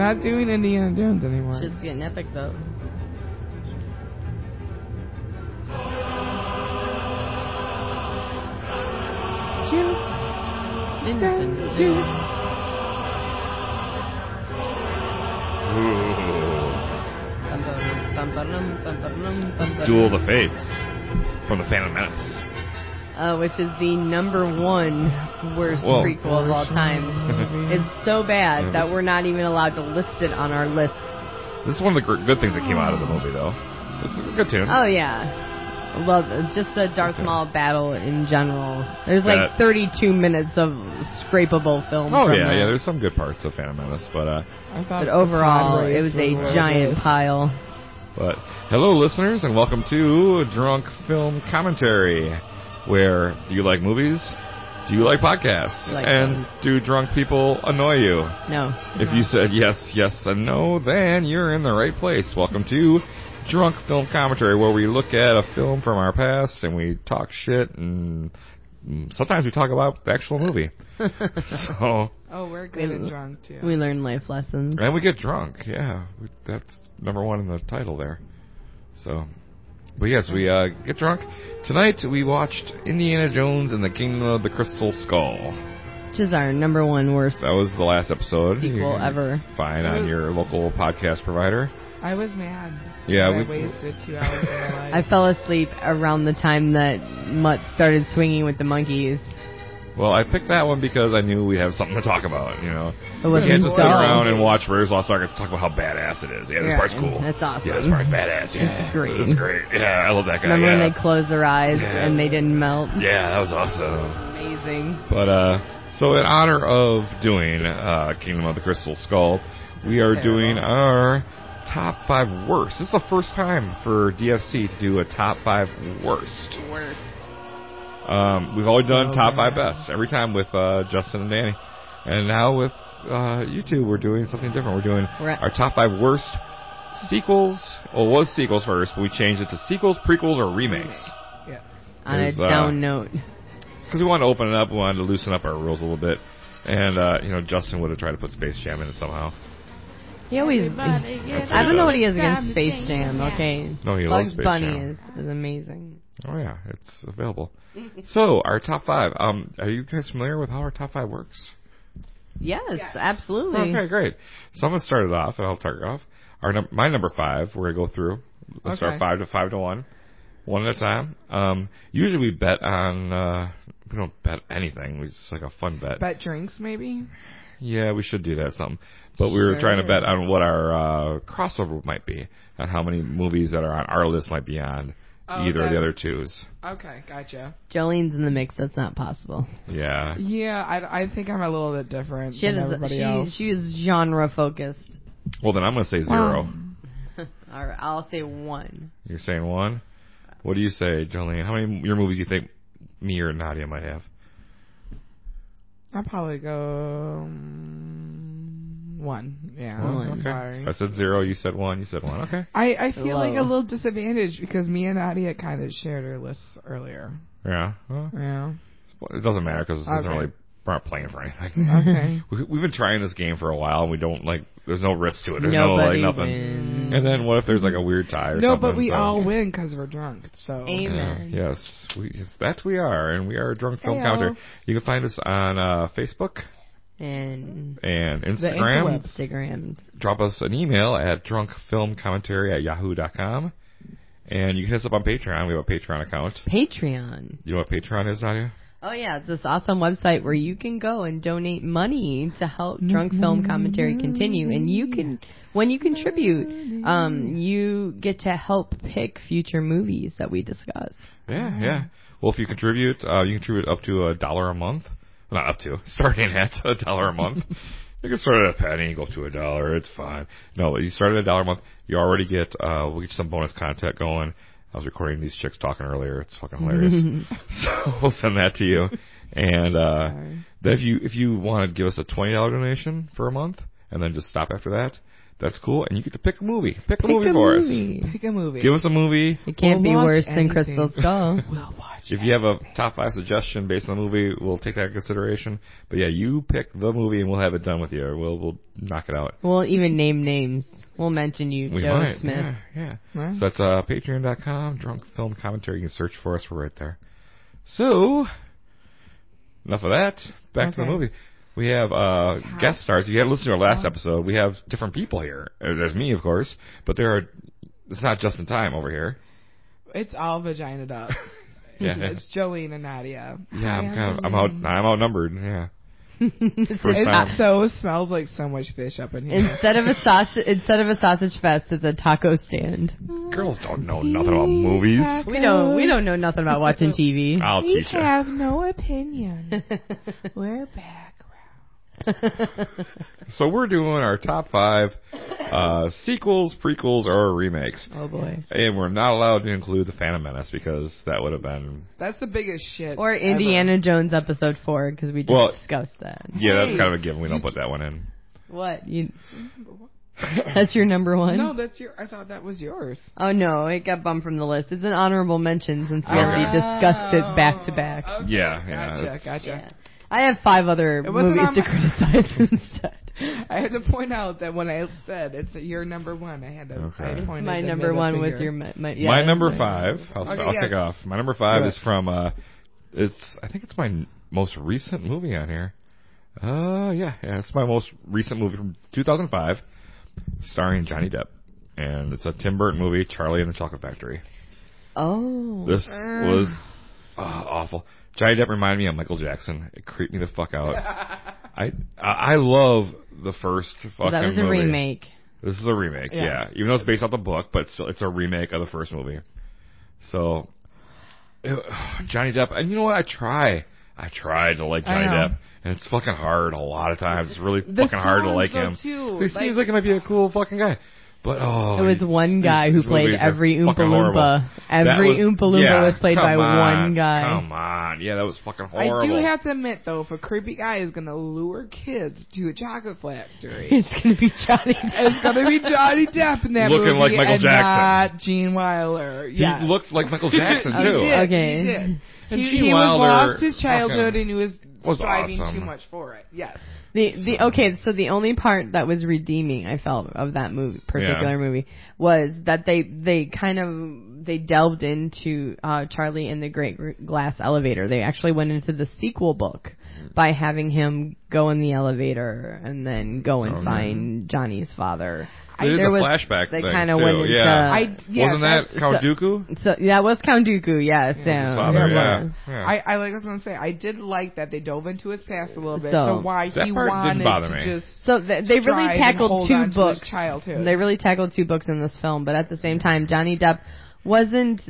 not doing Indiana Jones anymore. Shit's getting epic, though. Juice. Duel of the Fates from the Phantom Menace. Which is the number one worst prequel of all time. It's so bad that we're not even allowed to list it on our list. This is one of the good things that came out of the movie, though. This is a good tune. Oh, yeah. Well, just the Darth Maul battle in general. There's like 32 minutes of scrapable film. Oh, from yeah, that. yeah. There's some good parts of Phantom Menace, but overall, it was a giant pile. But hello, listeners, and welcome to Drunk Film Commentary, where do you like movies? Do you like podcasts? And do drunk people annoy you? No. If you said yes, yes, and no, then you're in the right place. Welcome to Drunk Film Commentary, where we look at a film from our past and we talk shit, and sometimes we talk about the actual movie. So. Oh, we're good and drunk too. We learn life lessons. And we get drunk. Yeah, that's number one in the title there. So, but yes, we get drunk. Tonight we watched Indiana Jones and the Kingdom of the Crystal Skull, which is our number one worst. That was the last episode. Sequel ever. Find on your local podcast provider. I was mad. Yeah, I wasted 2 hours of my life. I fell asleep around the time that Mutt started swinging with the monkeys. Well, I picked that one because I knew we'd have something to talk about, you know. You can't just sit around and watch Raiders Lost Ark and talk about how badass it is. Yeah, this part's cool. That's awesome. Yeah, this part's badass. Yeah, it's great. It's great. Yeah, I love that guy. Remember when they closed their eyes and they didn't melt? Yeah, that was awesome. Amazing. But, so in honor of doing Kingdom of the Crystal Skull, we are doing our top 5 worst. This is the first time for DFC to do a top 5 worst. We've always done top 5 best every time with Justin and Danny, and now with you two, we're doing something different. We're doing our top 5 worst sequels. Well, it was sequels first, but we changed it to sequels, prequels, or remakes. Yeah. On a down note. Because we wanted to open it up, we wanted to loosen up our rules a little bit, and Justin would have tried to put Space Jam in it somehow. He always. I don't know what he has against Space Jam. Okay. No, he loves Space Jam. Bugs Bunny is amazing. Oh yeah, it's available. So our top 5. Are you guys familiar with how our top 5 works? Yes, absolutely. Okay, great. So I'm gonna start it off, and I'll start it off. My number 5. We're gonna go through. Let's start 5 to 1, one at a time. Usually we bet on. We don't bet anything. It's like a fun bet. Bet drinks, maybe. Yeah, we should do that something. But we were trying to bet on what our crossover might be, and how many movies that are on our list might be on either of the other twos. Okay, gotcha. Jolene's in the mix. That's not possible. Yeah. Yeah, I think I'm a little bit different than everybody else. She is genre focused. Well, then I'm going to say 0. All right, I'll say 1. You're saying 1? What do you say, Jolene? How many of your movies do you think me or Nadia might have? I'll probably go 1. Yeah. 1. Okay. Sorry. I said 0. You said 1. You said 1. Okay. I feel like a little disadvantaged because me and Nadia kind of shared our lists earlier. Yeah. Well, yeah. It doesn't matter because it doesn't really. We're not playing for anything. Okay. We've been trying this game for a while, and we don't there's no risk to it. There's Nobody nothing. Wins. And then what if there's like a weird tie or something? No, but we all win because we're drunk. So. Amen. Yes, that we are, and we are a Drunk Film Commentary. You can find us on Facebook and Instagram. Drop us an email at drunkfilmcommentary@yahoo.com. And you can hit us up on Patreon. We have a Patreon account. Patreon. You know what Patreon is, Nadia? Oh, yeah. It's this awesome website where you can go and donate money to help Drunk Film Commentary continue. And when you contribute, you get to help pick future movies that we discuss. Yeah. Well, if you contribute, you contribute up to $1 a month. Not up to. Starting at $1 a month. You can start at a penny, go to $1. It's fine. No, you start at $1 a month. You already get, we'll get some bonus content going. I was recording these chicks talking earlier. It's fucking hilarious. So we'll send that to you. And then if you want to give us a $20 donation for a month and then just stop after that, That's cool, and you get to pick a movie. Pick a movie for us. Pick a movie. Give us a movie. It can't We'll be watch worse than anything. Crystal Skull. We'll watch. If you have a top 5 suggestion based on the movie, we'll take that into consideration. But yeah, you pick the movie, and we'll have it done with you. We'll knock it out. We'll even name names. We'll mention you, We Joe might. Smith. Yeah. Right. So that's patreon.com, Drunk Film Commentary. You can search for us. We're right there. So, enough of that. Back to the Okay. movie. We have guest stars. If you haven't listened to our last episode, we have different people here. There's me, of course, but it's not just in time over here. It's all vagina up. Yeah. It's Jolene and Nadia. Yeah, I'm outnumbered. Yeah. First It time. so smells like so much fish up in here. Instead of a sausage fest, it's a taco stand. Girls don't know nothing about movies. We don't know nothing about watching TV. I'll We teach you. have no opinion. We're background. So we're doing our top 5 sequels, prequels, or remakes. Oh boy. And we're not allowed to include the Phantom Menace because that would have been... That's the biggest shit. Or ever. Indiana Jones episode 4 because we just discussed that. Yeah, that's Hey. kind of a given. We don't put that one in. What? That's your number one? No, that's your. I thought that was yours. Oh no, it got bumped from the list. It's an honorable mention since we already discussed it back to back. Okay. Yeah. Gotcha. Yeah. I have 5 other It wasn't movies on to my- criticize instead. I had to point out that when I said it's your number one, I had to. Okay. I pointed My the number middle one was finger. your My number 5. I'll Okay, kick yes. off. My number 5 Do is it. from. I think it's my most recent movie on here. Yeah, it's my most recent movie from 2005, starring Johnny Depp, and it's a Tim Burton movie, Charlie and the Chocolate Factory. Oh. This was awful. Johnny Depp reminded me of Michael Jackson. It creeped me the fuck out. I love the first fucking So that was a movie. remake. This is a remake, Yes. yeah. Even though it's based off the book, but still, it's a remake of the first movie. So, Johnny Depp, and you know what? I try to like I Johnny know. Depp, and it's fucking hard a lot of times. It's really The fucking hard to songs, like though, him. too. He seems like he might be a cool fucking guy. But It was one guy who his played movies are every Oompa fucking horrible. Loompa. That Every Oompa Loompa was played by come on, one guy. Come on. Yeah, that was fucking I horrible. do have to admit, though, if a creepy guy is going to lure kids to a chocolate factory, It's gonna be Johnny Depp. it's going to be Johnny Depp in that Looking movie like Michael and Jackson. not Gene Wilder. He Yeah. looked like Michael Jackson, He too. did. Okay. He did. And He Gene was Wilder lost his childhood fucking and he was striving awesome. too much for it. Yes. So the only part that was redeeming I felt of that particular movie was that they delved into Charlie in the Great Glass Elevator. They actually went into the sequel book by having him go in the elevator and then go and find Johnny's father. They did There the was- flashback they things, kinda too. went into- Yeah. Wasn't that that's- Count Dooku? So that was Count Dooku, yes. His father, it yeah. was. Yeah. I like I was going to say, I did like that they dove into his past a little bit. So- So why That he part didn't wanted bother to me. just So they really strive and tackled hold 2 on to his books. childhood. They really tackled 2 books in this film, but at the same time, Johnny Depp wasn't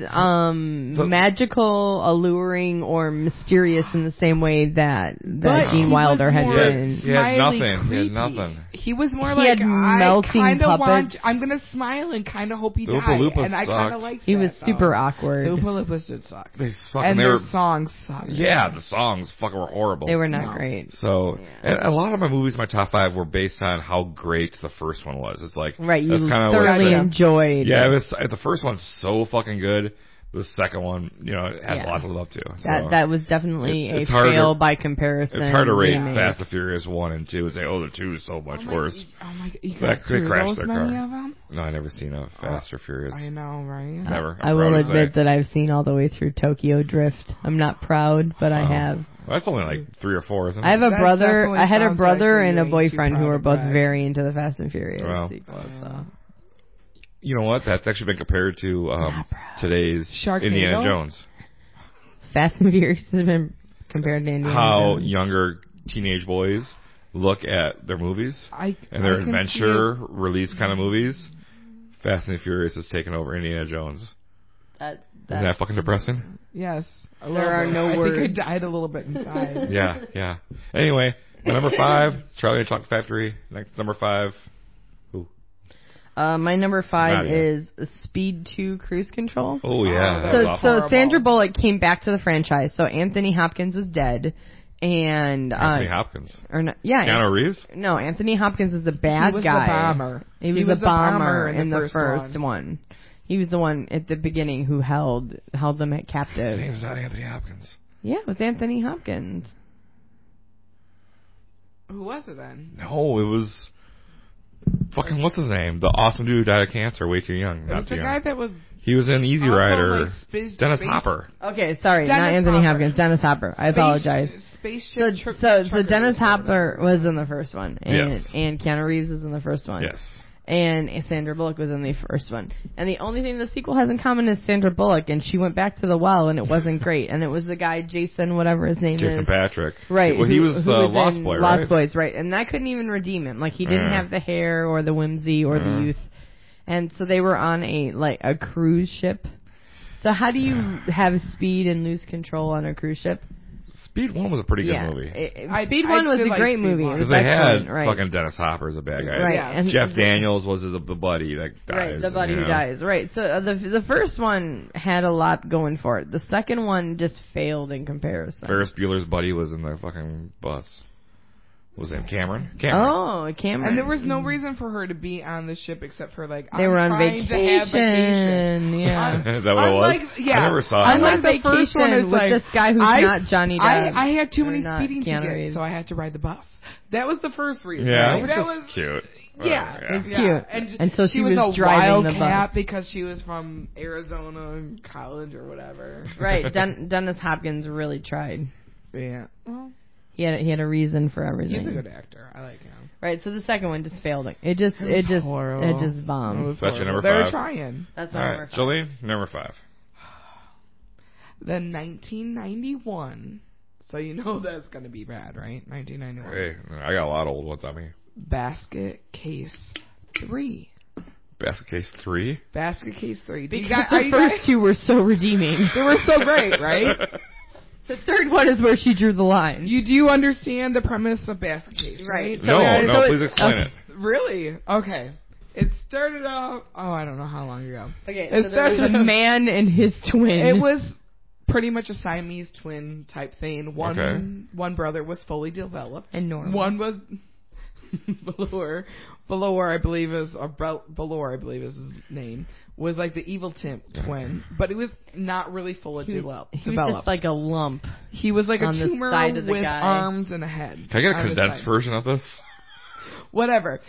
magical, alluring, or mysterious in the same way that But Gene he Wilder was had more been. He had smiley, nothing. He had creepy. nothing. He was more He like, had melting I kind of want, puppets. I'm going to smile and kind of hope he Oompa dies. Loompas And I kind of sucked. liked He that, was though. super The awkward. Oompa Loompas did suck. They suck. And they their were, songs sucked. yeah, the songs fucking were horrible. They were not No. great. So, and a lot of my movies, my top 5, were based on how great the first one was. It's like, Right, you that's kind of thoroughly Yeah. enjoyed. yeah, it was, the first one's so fucking good. The second one, it has Yeah. a lot to live up to. So. That was definitely It's a hard to- fail by comparison. It's hard to rate remake. Fast and Furious 1 and 2 and say, oh, the 2 is so much worse. Oh my! You They got through crashed those their many car. of them? No, I never seen a Fast or Furious. I know, right? Never. I I'm will proud to admit say. that I've seen all the way through Tokyo Drift. I'm not proud, but I have. Well, that's only like 3 or 4, isn't it? I have a That brother. definitely I had a sounds brother like and you a ain't boyfriend too who proud were of both that. very into the Fast and Furious Well. sequels. So. You know what? That's actually been compared to today's Sharknado? Indiana Jones. Fast and Furious has been compared to Indiana How Jones. younger teenage boys look at their movies and their I can adventure release kind of movies. Fast and the Furious has taken over Indiana Jones. Isn't that fucking depressing? Yes. A There little are bit. no I words. think I died a little bit inside. Yeah. Anyway, my number 5, Charlie and the Chocolate Factory. Next, number 5. My number 5 Nadia. is Speed 2 Cruise Control. Oh, yeah. Oh, that that was So awful. horrible. Sandra Bullock came back to the franchise. So Anthony Hopkins was dead, and Anthony Hopkins. or no, yeah, Keanu Reeves? no, Anthony Hopkins is the bad He was guy. the bomber. He was the bomber in the first one. He was the one at the beginning who held them at His captive. name's not Anthony Hopkins. Yeah, it was Anthony Hopkins. Who was it then? No, it was fucking what's his name? The awesome dude who died of cancer way too young. It Not was too the young. guy that was He was in Easy also, Rider. like, Dennis space- Hopper. Okay, sorry, not Dennis Anthony Hopper. Hopkins. Dennis Hopper. I apologize. Spaceship So Dennis Hopper was in the first one, and Yes. and Keanu Reeves was in the first one. Yes. And Sandra Bullock was in the first one. And the only thing the sequel has in common is Sandra Bullock, and she went back to the well, and it wasn't great. And it was the guy, Jason, whatever his name Jason is. Patrick. Right. Well, he was who Lost in Boy, right? Lost Boys, right. And that couldn't even redeem him. Like, he didn't Yeah. have the hair or the whimsy or the youth. And so they were on a cruise ship. So how do you have speed and lose control on a cruise ship? Speed 1 was a pretty good Yeah. movie. Speed 1 was did a like great Speed movie. 1. It was Because they had excellent, right. fucking Dennis Hopper as a bad guy. Right. Yeah. And Jeff Daniels was the buddy that dies. Right, the buddy you who know. dies. Right. So the first one had a lot going for it. The second one just failed in comparison. Ferris Bueller's buddy was in the fucking bus. What was his name? Cameron? Oh, Cameron. And there was no reason for her to be on the ship except for like They were on trying to have vacation. vacation. Yeah. Is that what it was? Yeah, I never saw it. Unlike on the first one, vacation is with like this guy who's not Johnny Depp. I had too Or many not speeding Keanu tickets, Reeves. so I had to ride the bus. That was the first reason. Yeah, right? which that is was cute. Yeah, Whatever, It's yeah. cute. And so she was a driving the wildcat bus. because she was from Arizona College or whatever. Right. Dennis Hopkins really tried. Yeah. Well, He had a reason for everything. he's a good actor. I like him. Right. So the second one just failed. It just horrible. it just bombed. It was That's your horrible. number They were 5? trying. That's All my right, number 5. Jolene, number 5. Then 1991. So you know that's going to be bad, right? 1991. Hey, I got a lot of old ones on me. Basket Case 3. Basket Case 3? Basket Case 3. Do you Because guys, the first two were so redeeming. they were so great, right? The third one is where she drew the line. Do you understand the premise of Basket Case, right? Right. No, please explain it. Really? Okay. It started off, I don't know how long ago. Okay, It so there was a started- man and his twin. It was pretty much a Siamese twin type thing. One brother was fully developed. And normal. One was Valor, I believe is his name, was like the evil twin, but it was not really fully developed. He was just like a lump. He was like a on the tumor side of the with guy. arms and a head. Can I get a on his condensed side. version of this? Whatever.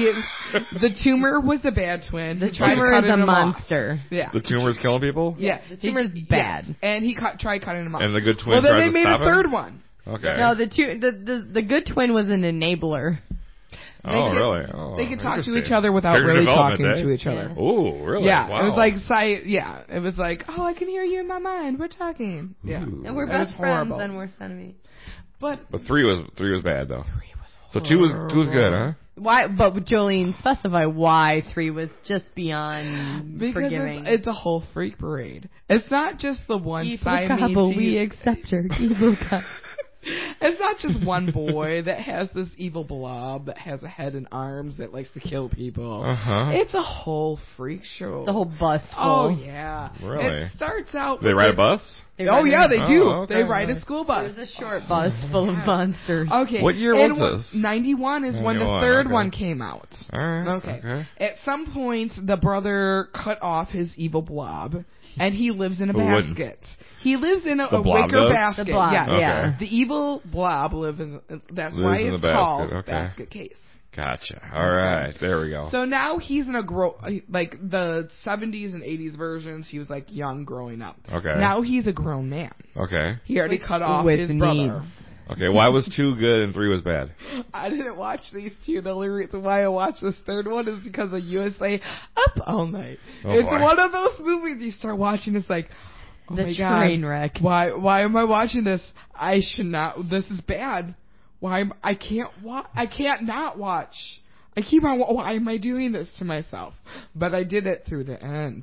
The tumor was the bad twin. The He tried tumor is cutting a him off. monster. Yeah. The tumor's killing people? Yeah. The tumor's bad. And he tried cutting him off. And the good twin Well, then tried they to made a stop him? third one. Okay. No, the good twin was an enabler. Oh, They could- really? Oh, They could talk to each interesting. other without Character really development, talking eh? to each other. Oh, really? Yeah, Wow. it was like it was like, oh, I can hear you in my mind. We're talking. Yeah, Ooh. And we're It was best friends horrible. and we're enemies. But But 3 was bad, though. 3 was So 2 was good, huh? Why? But Jolene, specify why 3 was just beyond because forgiving. it's a whole freak parade. It's not just the one Evil Siamese. couple, we accept her. Evil couple. It's not just one boy that has this evil blob that has a head and arms that likes to kill people. Uh-huh. It's a whole freak show. The whole bus full. Oh yeah. Really? It starts out. Did they ride a bus? Oh yeah, they do. Oh, okay. They ride a school bus. It was a short bus full of monsters. Okay. What year And was this? 91 is when the 91, third okay. one came out. All right. Okay. At some point, the brother cut off his evil blob, and he lives in a Who wouldn't? basket. He lives in a The blob wicker does? basket. The blob, yeah. Okay. yeah. The evil blob lives in. That's Lives why in it's the basket, called okay. basket case. Gotcha. All right. There we go. So now he's in like the 70s and 80s versions. He was like young growing up. Okay. Now he's a grown man. Okay. He already cut off with his needs. brother. Okay. Why was 2 good and 3 was bad? I didn't watch these two. The only reason why I watched this third one is because of USA Up All Night. Oh, It's boy. one of those movies you start watching. It's like, oh The my train God, wreck. Why am I watching this? I should not. This is bad. I can't not watch. I keep on. Why am I doing this to myself? But I did it through the end.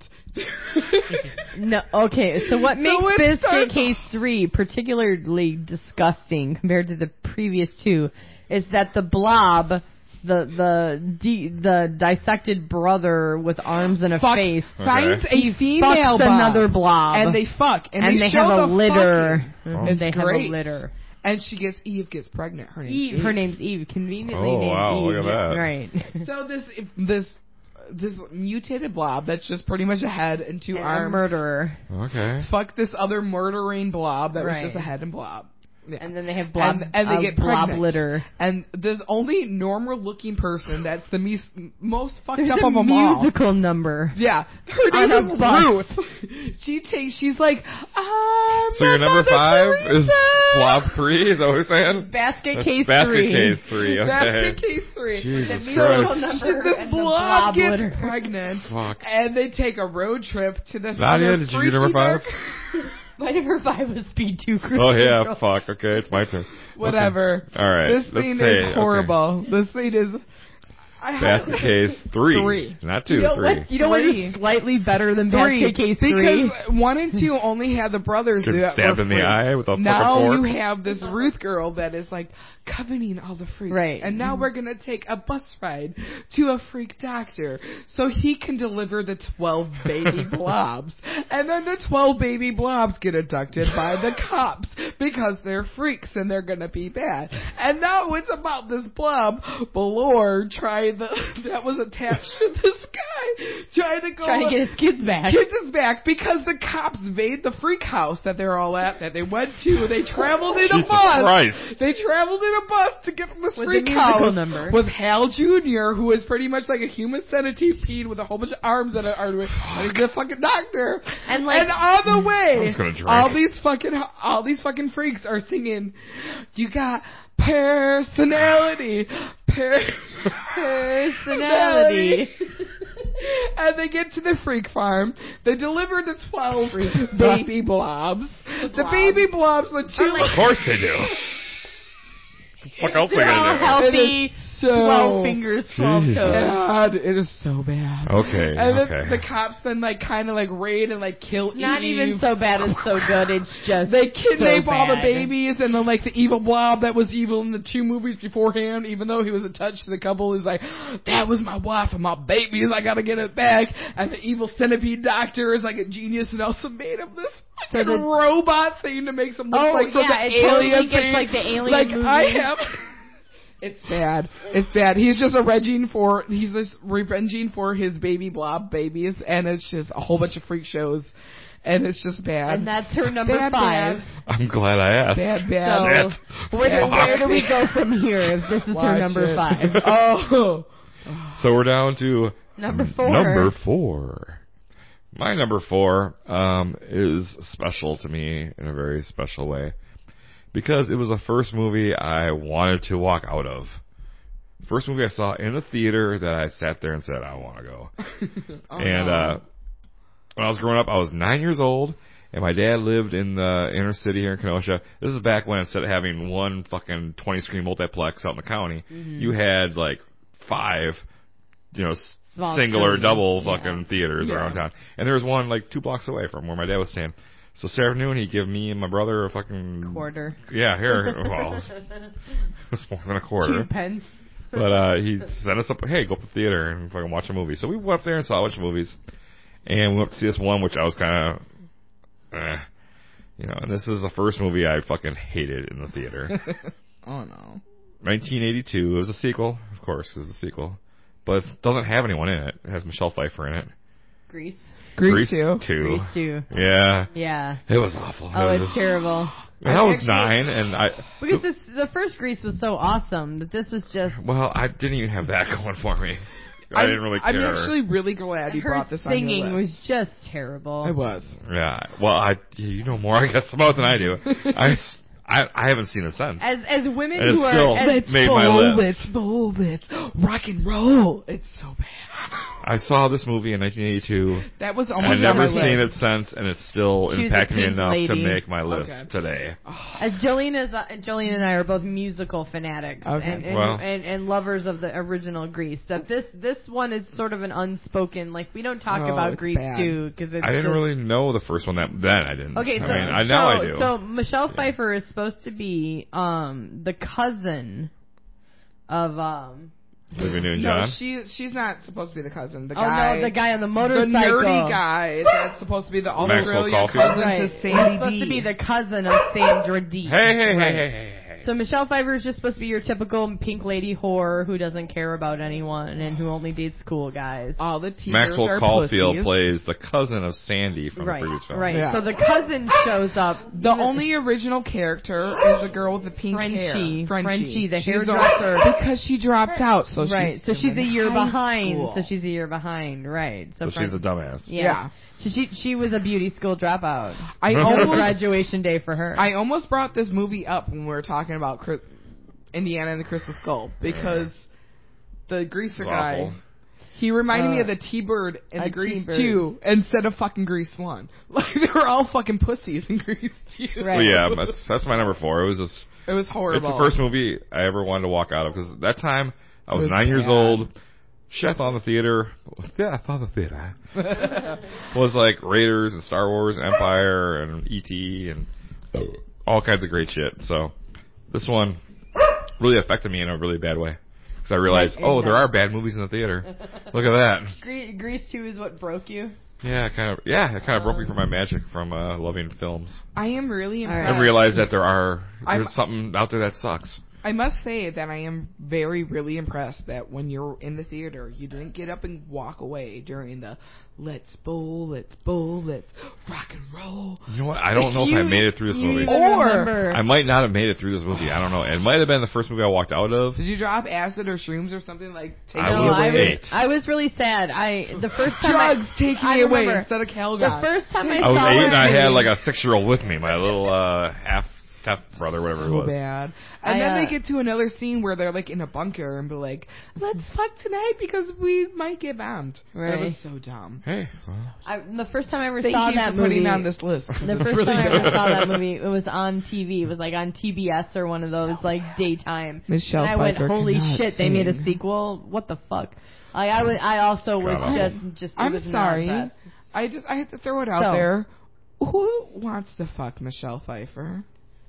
No, okay. So what So makes it Biscuit starts- Case 3 particularly disgusting compared to the previous 2 is that the blob, the dissected brother with arms and a face, finds Okay. a female fucks another blob, and they fuck, and they have show a the litter. fucking. Mhm. It's They great. have a litter. and Eve gets pregnant. Her name's Eve. Her name's Eve. Conveniently Oh, named wow, Eve. look at that. Right. So this mutated blob that's just pretty much a head and two And arms. a murderer. Okay. Fuck this other murdering blob that was Right. just a head and blob. Yeah. And then they have blob, and they get blob pregnant. litter. And there's only normal looking person that's the most fucked There's up a of them all. musical number. Yeah, her On name a is bus. Ruth. She's like, So your number 5 is Blob 3? Is that what you're saying? Basket That's case basket 3. case 3. Okay. Basket case 3. Jesus The musical Christ. number This and the blob gets litter. pregnant, Fuck. and they take a road trip to this Nadia, other did you do freaky number 5? My number 5 was Speed 2 Cruise Oh yeah, Control. fuck. Okay, it's my turn. Whatever. Okay. All right. This let's scene say, is horrible. This scene is. Basket case 3. 3. Not 2, You know 3. what? You know what is slightly better than Basket Case 3? Because 1 and 2 only had the brothers Get that stabbed were in the freaks. eye with a Now fucking fork. you have this Ruth girl that is like coveting all the freaks. Right. And now we're going to take a bus ride to a freak doctor so he can deliver the 12 baby blobs. And then the 12 baby blobs get abducted by the cops because they're freaks and they're going to be bad. And now it's about this blob, Balor, that was attached to this guy, trying to get his kids back. Kids is back because the cops invade the freak house that they're all at, that they went to. They traveled in a Jesus bus. Christ. They traveled in a bus to get from this With freak the musical house number. with Hal Jr., who is pretty much like a human centipede with a whole bunch of arms and he's a fucking doctor. And, like- and on the way, just gonna drink. all these fucking freaks are singing, "You got personality, Personality. And they get to the freak farm. They deliver the 12 baby blobs. The baby blobs, the two. Of course they do. What else are they They're all gonna do? healthy. It is so 12 fingers, 12 Jesus. toes. God, it is so bad. Okay, And okay. the cops then kind of raid and kill Not Eve. even so bad and so good. It's just They kidnap so all the bad. babies, and then the evil blob that was evil in the 2 movies beforehand, even though he was attached to the couple, is like, that was my wife and my babies, I gotta get it back. And the evil centipede doctor is like a genius and also made him this fucking robot thing to make him look like from the it alien totally thing. gets like the alien movie. I have. It's bad. It's bad. He's just revenging for his baby blob babies, and it's just a whole bunch of freak shows, and it's just bad. And that's her number Bad, 5. I'm glad I asked. Bad. So where do we go from here if this is her Watch number it. 5? Oh. So we're down to Number 4. Number 4. My number 4 is special to me in a very special way. Because it was the first movie I wanted to walk out of. First movie I saw in a theater that I sat there and said, I want to go. When I was growing up, I was 9 years old, and my dad lived in the inner city here in Kenosha. This is back when instead of having one fucking 20-screen multiplex out in the county, you had 5, Small single or screen. double Yeah. fucking theaters around town. And there was one 2 blocks away from where my dad was staying. So Saturday afternoon, he'd give me and my brother a fucking Quarter. Yeah, here. Well, it was more than a quarter. 2 pence. But he sent us up. Hey, go up to the theater and fucking watch a movie. So we went up there and saw a bunch of movies, and we went to see this one, which I was kind of, And this is the first movie I fucking hated in the theater. Oh no. 1982. It was a sequel, of course. It was a sequel, but it doesn't have anyone in it. It has Michelle Pfeiffer in it. Grease. Grease 2. Grease 2. Yeah. Yeah. It was awful. Oh, it's terrible. And I was 9, and Because the first Grease was so awesome that this was just... Well, I didn't even have that going for me. I didn't really care. I'm actually really glad you her brought this on your singing list. was just terrible. It was. Yeah. Well, you know more, I guess, about it than I do. I haven't seen it since. As women And who it's still are... made my list. Let's rock and roll. It's so bad. I saw this movie in 1982. That was I've almost on never my seen list. it since, and it's still She was a impacted me pink enough to lady. make my list Okay. today. As Jolene and I are both musical fanatics Okay. and lovers of the original Grease. That this one is sort of an unspoken, we don't talk Oh, about it's Grease bad. 2 because it's I didn't just- really know the first one then I didn't. Okay, so now I do. So Michelle Pfeiffer is supposed to be the cousin of Olivia No, Newton-John. she's not supposed to be the cousin. The oh guy, no, the guy on the the motorcycle, nerdy guy that's supposed to be the Maxwell Australian Caulfield? cousin Right. to He's Sandy supposed D. to be the cousin of Sandra Dee. Hey. Right. so Michelle Pfeiffer is just supposed to be your typical pink lady whore who doesn't care about anyone and who only dates cool guys. All the teasers Maxwell are Caulfield pussies. plays the cousin of Sandy from the previous film. Right. Yeah. So the cousin shows up. The only original character is the girl with the pink Frenchie. hair. Frenchie, the She's hairdresser. because she dropped out, so Right. So she's she's a in year high behind. school. So she's a year behind. Right. So she's a dumbass. Yeah. So she was a beauty school dropout. I It was almost graduation day for her. I almost brought this movie up when we were talking about Indiana and the Crystal Skull because the greaser It's guy, awful. he reminded me of the T-Bird in the Grease T-Bird. 2 instead of fucking Grease 1. Like they were all fucking pussies in Grease 2. Right. Well, yeah, that's my number 4. It was just It was horrible. it's the first movie I ever wanted to walk out of because that time I was It was 9 years bad. old. Chef on the theater. Yeah, I thought the theater was like Raiders and Star Wars, and Empire and E.T. and all kinds of great shit. So this one really affected me in a really bad way because I realized, Right, there are bad movies in the theater. Look at that. Grease 2 is what broke you. Yeah, it kind of broke me from my magic from loving films. I am really All right. impressed. I realized that I'm- there's something out there that sucks. I must say that I am really impressed that when you're in the theater, you didn't get up and walk away during the let's bowl, let's rock and roll. You know what? I don't know if I made it through this movie. even Or- remember. I might not have made it through this movie. I don't know. It might have been the first movie I walked out of. Did you drop acid or shrooms or something like take I me was away? 8. I was really sad. The first time Drugs take I me away remember. instead of Calgon. The first time I I was saw 8 it, and I had like a 6-year-old with me, my little half brother, whatever it so was. bad. And then I, they get to another scene where they're like in a bunker and be like, let's fuck tonight because we might get bombed. That was Right. so dumb. Hey, well, the first time I ever Thank saw you that for movie. putting on this list. 'cause The it's first really time I ever good. saw that movie, it was on TV. It was like on TBS or one of those like daytime. Michelle and I went, Pfeiffer holy cannot shit! They made a sing. sequel. What the fuck? I also was God, just. It I'm was not sorry. impressed. I had to throw it out So- there. Who wants to fuck Michelle Pfeiffer?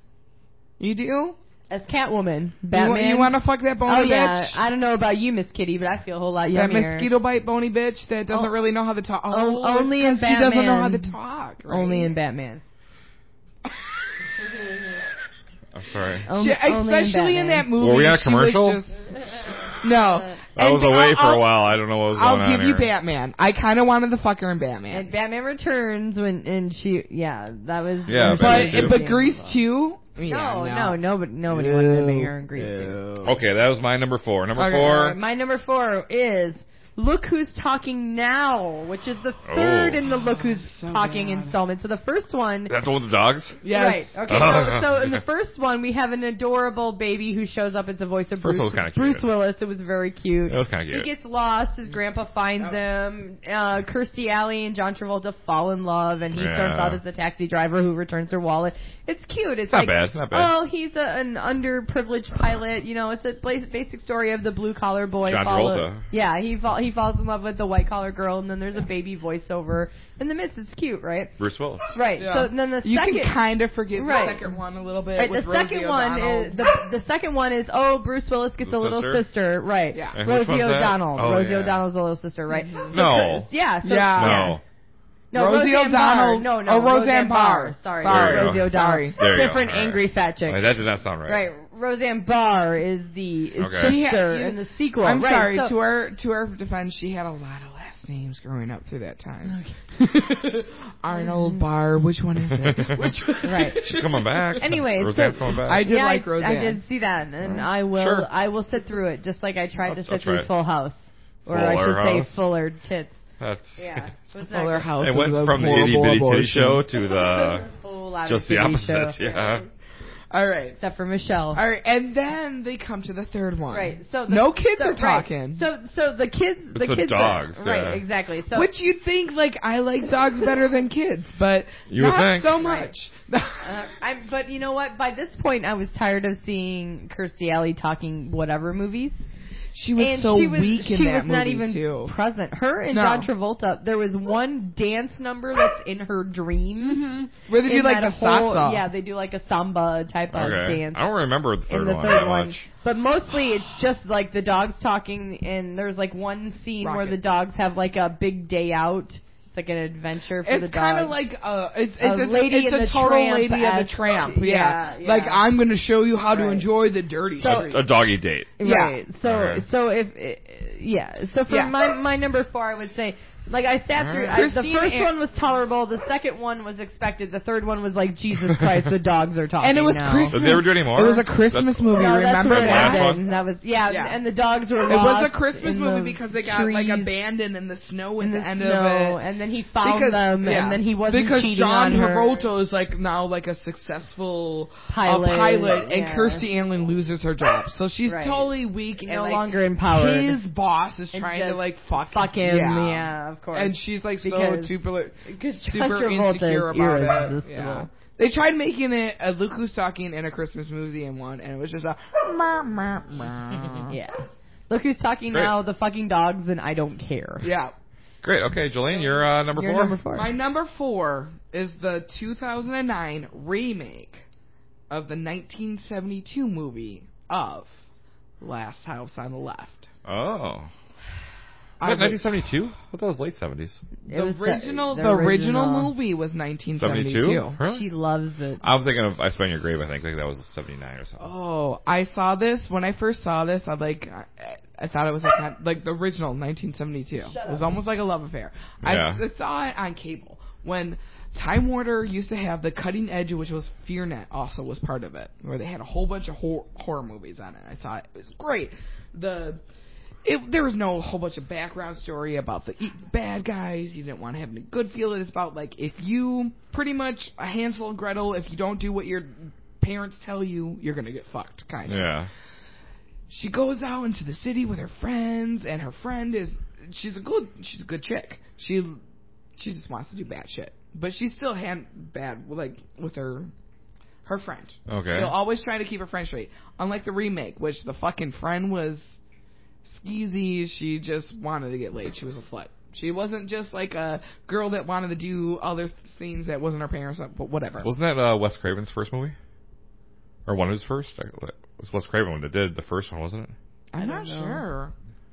You do? As Catwoman, Batman. You want to fuck that bony Oh yeah, bitch? I don't know about you, Miss Kitty, but I feel a whole lot That yummier. mosquito bite bony bitch that doesn't Oh. really know how to talk. Only in it's 'cause She doesn't know how to Batman. talk. Right? Only in Batman. I'm sorry. She, especially in that movie. Were we on a she was commercial? no. I was And away for a I'll- while. I don't know what was going on I'll give you here. Batman. I kind of wanted to fuck her in Batman. And Batman Returns that was. Yeah, that was Batman But too. Grease 2? Yeah, No, nobody wanted to make her in Grease 2. Okay, that was my number 4. Number Okay. 4. My number 4 is Look Who's Talking Now, which is the third in the Look Who's so Talking bad. installment. So the first one. That's the one with the dogs? Yes. Right. Okay. So in the first one, we have an adorable baby who shows up as the voice of First one was kinda cute. Bruce Willis. It was very cute. It was kind of He cute. gets lost. His grandpa finds him. Kirstie Alley and John Travolta fall in love, and he starts Yeah. out as a taxi driver who returns her wallet. It's cute. It's Not like, bad, it's not bad. oh, he's an underprivileged pilot. You know, it's a basic story of the blue collar boy. John Travolta. Yeah, he falls in love with the white collar girl, and then there's a baby voiceover in the midst. It's cute, right? Bruce Willis. Right. Yeah. So then the You second. can kind of forgive Right. the second one a little bit. Right, with the Rosie second one O'Donnell. is the second one is Bruce Willis gets The a little sister? sister, right? Yeah. And which Rosie one's that? O'Donnell. Oh, Rosie yeah. O'Donnell's the little sister, right? So No. yeah. So, Yeah. No. No, Rosie Roseanne O'Donnell. Barr. No, Oh, Roseanne Barr. Sorry, Sorry. There you Rosie go. O'Donnell. Sorry. There you go. Different All right. angry fat chick. Wait, that did not sound right. Right. Roseanne Barr is the Okay. sister She had- in the sequel. I'm right. sorry. So, To her defense, she had a lot of last names growing up through that time. Arnold Barr. Which one is it? Which one? Right. She's coming back. Anyway, Roseanne's so- coming back. I did yeah, like I Roseanne. did see that, and I will sit through it just like I tried to I'll sit try through it. Full House, or Fuller I should House? say Fuller Tits. That's Yeah. It was Fuller not House. It went is a from the itty horrible bitty titty abortion. show to the full lot just of the TV opposite. show. Yeah. All right. Except for Michelle. All right, and then they come to the third one. Right. So no kids are right. talking. So the kids, It's the kids, dogs, right? yeah. Exactly. So Which you'd think, like, I like dogs better than kids, but You would not think. so much. but you know what? By this point, I was tired of seeing Kirstie Alley talking whatever movies. She was And so she was, weak in she that was not movie, even too. present. Her and No. John Travolta. There was one dance number that's in her dreams. Where they do, In like, that the salsa. Yeah, they do like a samba type of Okay. dance. I don't remember the third in the one third that one. much. But mostly it's just like the dogs talking, and there's like one scene where Rocket. the dogs have like a big day out. It's like an adventure for It's the dog. kind of like it's A Lady it's and a the total Tramp Lady and the esque. Tramp. Yeah, yeah. Like I'm going to show you how to Right. enjoy the dirty street. A doggy date. Right. So Alright. so if So for Yeah. my number 4, I would say. Like I sat through, Alright. the Christine first and- one was tolerable. The second one was expected. The third one was like, Jesus Christ, the dogs are talking And it was now. Christmas. Did they ever do any more? It was a Christmas movie. No, that's Remember where it last that? one? ended. That was yeah, Yeah. and the dogs were It was lost a Christmas in movie the because they got like trees, abandoned in the snow at in the the end snow, of it. and then he found Because- them, yeah. and then he wasn't because cheating John on her. Travolta is like now like a successful Pilot, and yeah. Kirstie Alley loses her job, so she's Right. totally weak and No like, longer empowered. His boss is And trying to just like fuck him. Yeah, of course. and she's like Because- super Because John super Travolta insecure is about it. irresistible. Yeah. They tried making it a Luke Who's Talking in a Christmas movie in one, and it was just a Yeah. Look who's talking Great. now, the fucking dogs, and I don't care. yeah. Great. Okay, Jolene, you're number You're 4. number 4. My number 4 is the 2009 remake of the 1972 movie of Last House on the Left. Oh. I Was that was- 1972? I thought that was late 70s. It was The original the original movie was 1972. 72? Really? She loves it. I'm thinking of I Spent Your Grave, I think. Like that was 79 or something. Oh, I saw this when I first saw this. I thought it was like the original 1972. It was almost like a love affair. Yeah. I saw it on cable when Time Warner used to have the Cutting Edge, which was FearNet, also was part of it, where they had a whole bunch of horror movies on it. I saw it. It was great. There was no whole bunch of background story about the bad guys. You didn't want to have any good feeling. It's about like if you pretty much a Hansel and Gretel. If you don't do what your parents tell you, you're gonna get fucked. Kind of. Yeah. She goes out into the city with her friends, and her friend she's a good chick. She just wants to do bad shit, but she's still bad like with her friend. Okay. She'll always try to keep her friend straight. Unlike the remake, which the fucking friend was skeezy. She just wanted to get laid. She was a slut. She wasn't just like a girl that wanted to do other things that wasn't her parents, but whatever. Wasn't that Wes Craven's first movie? Or one of his first? It was Wes Craven that did the first one, wasn't it? I'm not know. sure.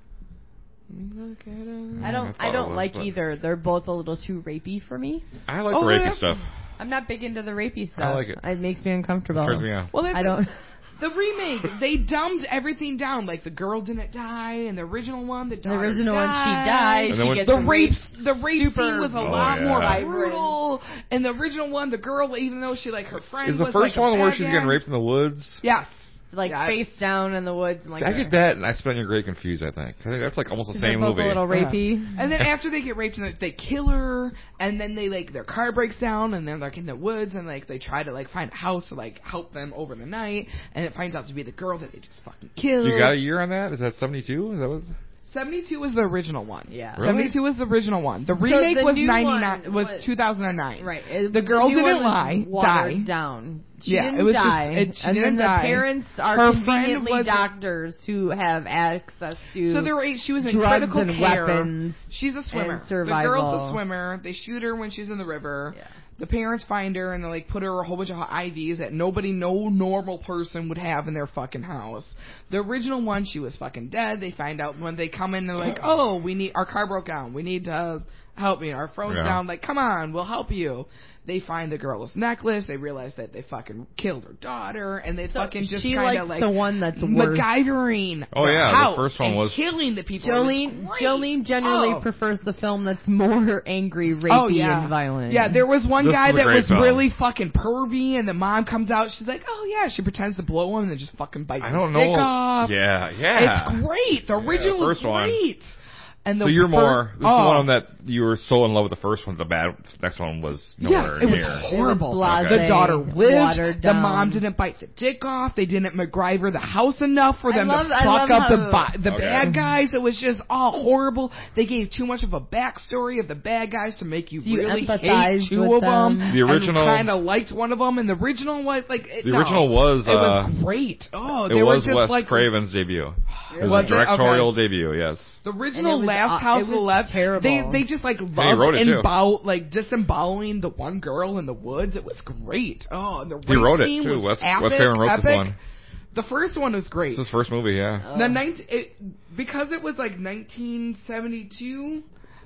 I thought it don't was, like but- either. They're both a little too rapey for me. I like Oh, the rapey yeah. stuff. I'm not big into the rapey stuff. I like it. It makes me uncomfortable. Turns me on. Well, I don't. The remake, they dumbed everything down. Like the girl didn't die, and the original one, the The daughter original one, she died. dies. And then She when- gets The rape super scene was a Oh, lot yeah. more vibrant. brutal. And the original one, the girl, even though she like her friend Is the was first like a one where bad she's guy. getting raped in the woods? Yes. like Yeah, face down in the woods. And, like I get that, and I Spent Your Grave confused, I think. I think that's like almost the they're same both movie. a little rapey. And then after they get raped, they kill her, and then they like their car breaks down, and they're like in the woods, and like they try to like find a house to like help them over the night, and it finds out to be the girl that they just fucking killed. You got a year on that? Is that 72? Is that what? 72 was the original one. Yeah. Really? 72 was the original one. The remake the was new 99. one Was was- 2009. Right. The girl new one didn't was lie. watered Die. down. She Yeah, didn't it was just- die. she and didn't then die. the parents are Her friend conveniently was- doctors who have access to So there were. She was in drugs critical and care. weapons. She's a swimmer. and survival. The girl's a swimmer. They shoot her when she's in the river. Yeah. The parents find her and they like put her a whole bunch of IVs that no normal person would have in their fucking house. The original one, she was fucking dead. They find out when they come in, they're like, "Oh, we need our car broke down. We need to help me. Our phone's Yeah. down. Like, come on, we'll help you." They find the girl's necklace. They realize that they fucking killed her daughter, and they So fucking just she kind likes of like the one that's worse. MacGyvering. Oh, the yeah, the house first one and was- killing the people. It was great. Jolene generally Oh. prefers the film that's more angry, rapey, Oh, yeah. and violent. Yeah, there was one This guy was a that great was film. really fucking pervy, and the mom comes out. She's like, "Oh yeah," she pretends to blow him, and then just fucking bites I his don't dick know. off. Yeah. It's great. The original the was first one. great. And the So you're first, more. This is the oh, one that you were so in love with the first one. The bad next one was nowhere yes, it was near. horrible. It was The blasé, daughter lived. watered The down. mom didn't bite the dick off. They didn't MacGyver the house enough for I them love- to I fuck love up how- the Okay. bad guys. It was just all horrible. They gave too much of a backstory of the bad guys to make you So you really hate empathized two with of them. them. The original- kind of liked one of them, and the original was like The original was. It was great. Oh, It they were was just Wes like Craven's debut. It was Was a it? directorial Okay. debut. Yes. The original And it was Last House it on the was Left. terrible. They just like he loved wrote it, too. disemboweling the one girl in the woods. It was great. Oh, and the He wrote it scene too. was Wes epic, Craven wrote this epic. one. The first one was great. It's his first movie. Yeah. The because it was like 1972.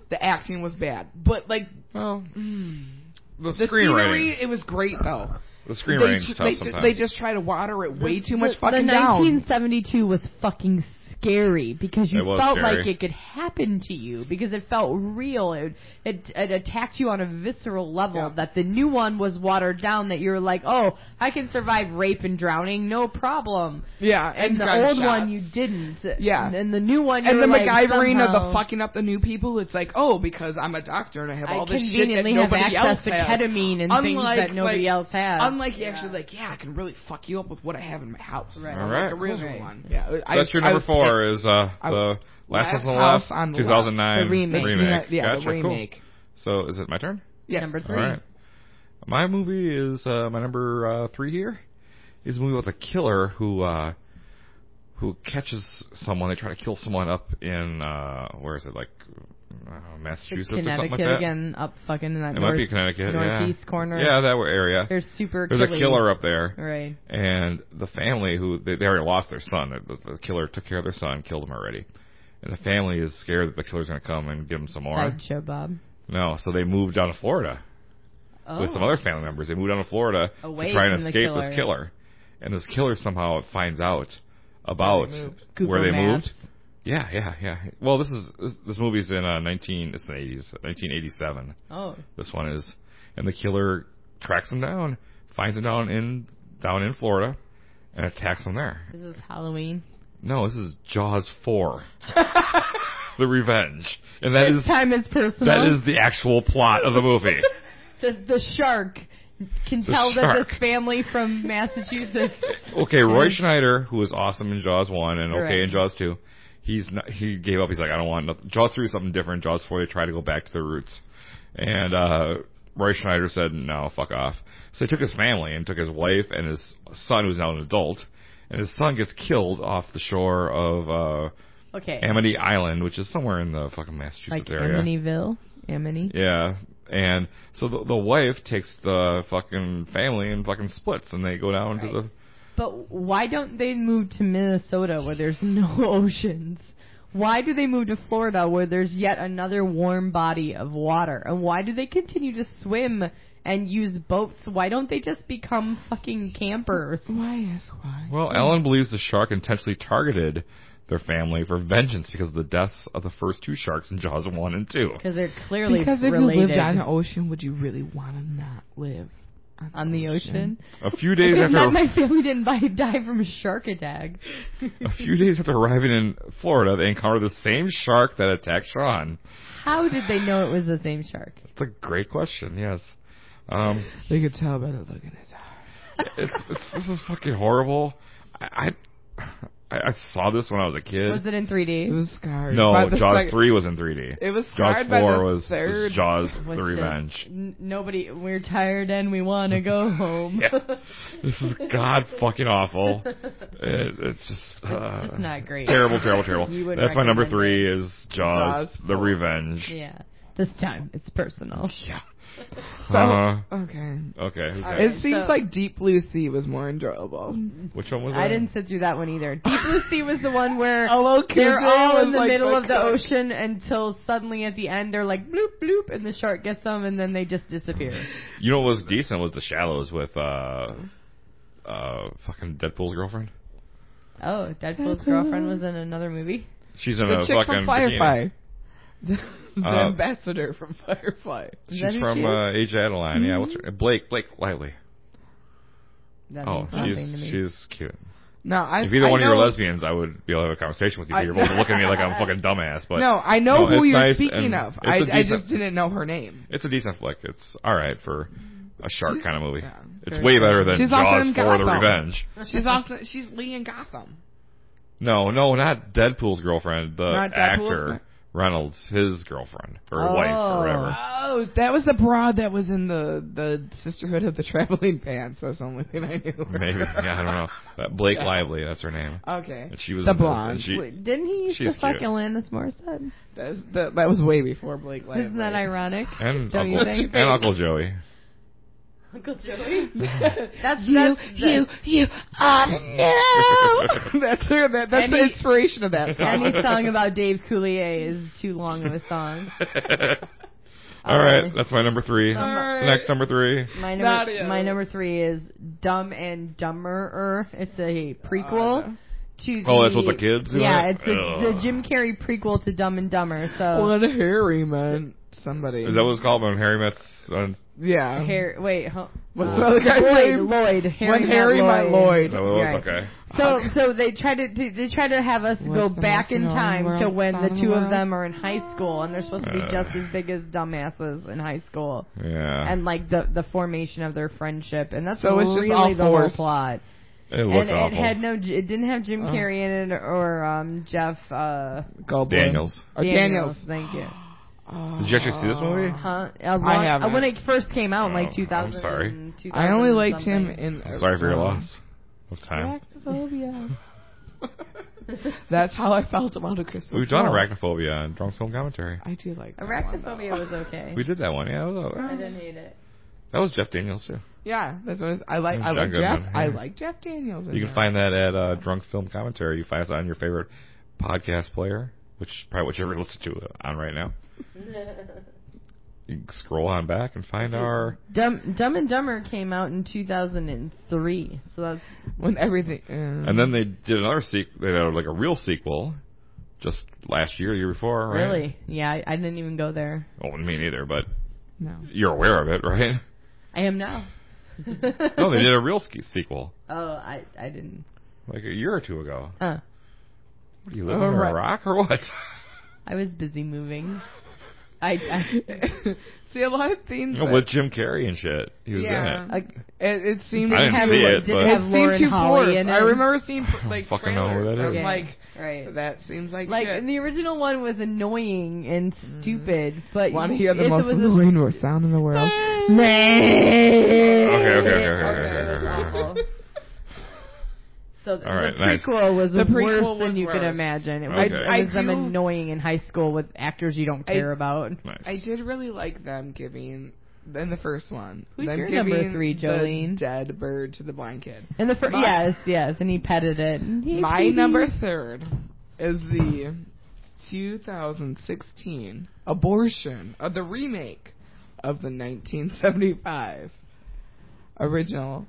The acting was bad, but like Well, the the screenwriting. scenery, it was great though. The screenwriting's tough sometimes. They just try to water it way too much The fucking down. 1972 was fucking scary because you It was felt scary. like it could happen to you because it felt real. It attacked you on a visceral level. Yeah. That the new one was watered down. That you're like, oh, I can survive rape and drowning, no problem. Yeah, And the gunshots. old one you didn't. Yeah. And the new one, And you the were like, MacGyvering of somehow, the fucking up the new people, it's like, oh, because I'm a doctor and I have all I this shit that conveniently have nobody else access to has. ketamine and things that nobody else has. Unlike you actually like, yeah, I can really fuck you up with what I have in my house. Right. All Like right. the original Right. one. Yeah. So that's your number 4 is the was- Last House on the House Left, on the 2009 The remake. Yeah, Gotcha, the remake. Cool. So is it my turn? Yes. Number 3. All right. My movie is my number 3 here. Is a movie with a killer who catches someone. They try to kill someone up in where is it, like Massachusetts or something like Connecticut that. again, up fucking in that It might be Connecticut. northeast yeah. corner. Yeah, that area. There's There's a killer up there. Right. And the family, who they already lost their son. The killer took care of their son, killed him already. And the family is scared that the killer's going to come and give them some more. Sideshow Bob. No, so they moved down to Florida Oh. with some other family members. They moved down to Florida Away to try and from the escape killer. this killer. And this killer somehow finds out about Google where they Maps. moved. Yeah. Well, this movie's in 1987. Oh. This one is, and the killer tracks him down, finds him down in Florida, and attacks him there. This is Halloween. No, this is Jaws 4, The Revenge, and that This is time it's personal. that is the actual plot of the movie. The shark can The tell that shark. this family from Massachusetts. Okay, Roy Schneider, who was awesome in Jaws 1 and okay Right. in Jaws 2, he gave up. He's like, I don't want nothing. Jaws 3 is something different. Jaws 4, they try to go back to their roots. And Roy Schneider said, no, fuck off. So he took his family and took his wife and his son, who's now an adult, and his son gets killed off the shore of Okay. Amity Island, which is somewhere in the fucking Massachusetts Like area. Amityville. Amity. Yeah. And so the wife takes the fucking family and fucking splits, and they go down to the... But why don't they move to Minnesota where there's no oceans? Why do they move to Florida where there's yet another warm body of water? And why do they continue to swim and use boats? Why don't they just become fucking campers? Why? Well, Ellen believes the shark intentionally targeted their family for vengeance because of the deaths of the first 2 sharks in Jaws 1 and 2. Because they're clearly Because if related. you lived on the ocean, would you really want to not live On the ocean? A few days If not, after my family didn't die from a shark attack. arriving in Florida, they encounter the same shark that attacked Sean. How did they know it was the same shark? It's a great question. Yes. They could tell by the look in his eyes. This is fucking horrible. I saw this when I was a kid. Was it in 3D? It was scarred. No, by the Jaws second- 3 was in 3D. It was Jaws scarred by 4 the was third. Jaws Was The just- Revenge. Nobody. We're tired and we want to go home. Yeah. This is god fucking awful. It's just It's just not great. Terrible. You wouldn't That's my number recommend 3 is Jaws, Jaws The 4. Revenge. Yeah. This time it's personal. Yeah. So, okay. Okay. Who's All that? right. It seems so- like Deep Blue Sea was more enjoyable. Which one was that? I didn't sit through that one either. Deep Blue Sea was the one where Hello, they're Kitty all was in the like middle my of the cook. ocean until suddenly at the end they're like bloop bloop and the shark gets them and then they just disappear. You know what was decent was The Shallows with fucking Deadpool's girlfriend. Oh, Deadpool's girlfriend was in another movie. She's in The a chick fucking from Firefly. The Uh, ambassador from Firefly. Is that She's who from she is? Age of Adeline. Yeah, what's her? Blake Lively. That Oh, means nothing to me. she's cute. No, If either one of you were lesbians, I would be able to have a conversation with you. But you're both looking at me like I'm a fucking dumbass. But no, I know who it's you're nice speaking and of. it's a I decent- just didn't know her name. It's a decent flick. It's all right for a shark kind of movie. Yeah, It's very way good. better than She's also Jaws in 4: The Gotham. Revenge. She's Lee in Gotham. No, not Deadpool's girlfriend. The Not Deadpool's actor Reynolds, his girlfriend or wife or whatever. Oh, that was the broad that was in the Sisterhood of the Traveling Pants. That's the only thing I knew. Maybe, yeah, I don't know. Blake Lively, that's her name. Okay. And she was The in this, blonde. and she- Wait, didn't he used she's to fuck cute. Alanis Morissette? That was way before Blake Lively. Isn't that ironic? and Don't you Uncle, think? and Uncle Joey. Uncle Joey. That's you. Oh no! That's the inspiration of that song. Any song about Dave Coulier is too long of a song. All right, that's my number 3. right. Next number 3. My number 3 is Dumb and Dumberer. It's a prequel to the... Oh, that's what the kids do? Yeah, it's the Jim Carrey prequel to Dumb and Dumber. So What Harry meant somebody. Is that what it's called when Harry met... Yeah. What's the other guy's name? Lloyd. When Harry met Lloyd. No, it was okay. So they try to have us go back in time to when the two of them are in high school, and they're supposed to be just as big as dumbasses in high school. Yeah. And like the formation of their friendship, and that's So it's just really all the whole forced. plot. It looked And awful. it didn't have Jim Carrey in it or Jeff Goldblum. Daniels. Daniels. Thank you. Did you actually see this movie? Huh? I haven't. When it first came out in like 2000. I'm sorry. 2000 I only liked something. him in... Sorry for your loss of time. Arachnophobia. That's how I felt about A Christmas We've done Carol. Arachnophobia on Drunk Film Commentary. I do like that Arachnophobia one, was okay. We did that one, yeah. I didn't hate it. That was Jeff Daniels, too. Yeah, that's what I like. I John like Goodman, Jeff. yeah. I like Jeff Daniels. You can find that at Drunk Film Commentary. You find us on your favorite podcast player, which probably what you're listening to on right now. You can scroll on back and find our... Dumb and Dumber came out in 2003, so that's when everything. And then they did another sequel. They had like a real sequel just last year, year before, right? really, yeah. I didn't even go there. Oh, me neither, but No. you're aware of it, right? I am now. No, they did a real sequel Oh, I didn't. like a year or two ago. Huh. What, you live under a rock or what? I was busy moving. I See, a lot of themes. No, with Jim Carrey and shit. He was Yeah. in it. It seemed I didn't see it, did but- it have it seemed Lauren too Holly forced. in it? I remember seeing like fucking know who trailers. that I'm is. Yeah. like, right. that seems like Like shit. the original one was annoying and stupid, but Want to hear the if most it was annoying sound in the world? Okay. So All right, the nice. prequel was The prequel worse than was you could worse. imagine. It was, Okay. it was them I do- annoying in high school with actors you don't care about. Nice. I did really like them giving in the first one. Who's them your number giving 3, Jolene? The dead bird to the blind kid. And the yes, and he petted it. And My number 3 is the 2016 abortion of the remake of the 1975 original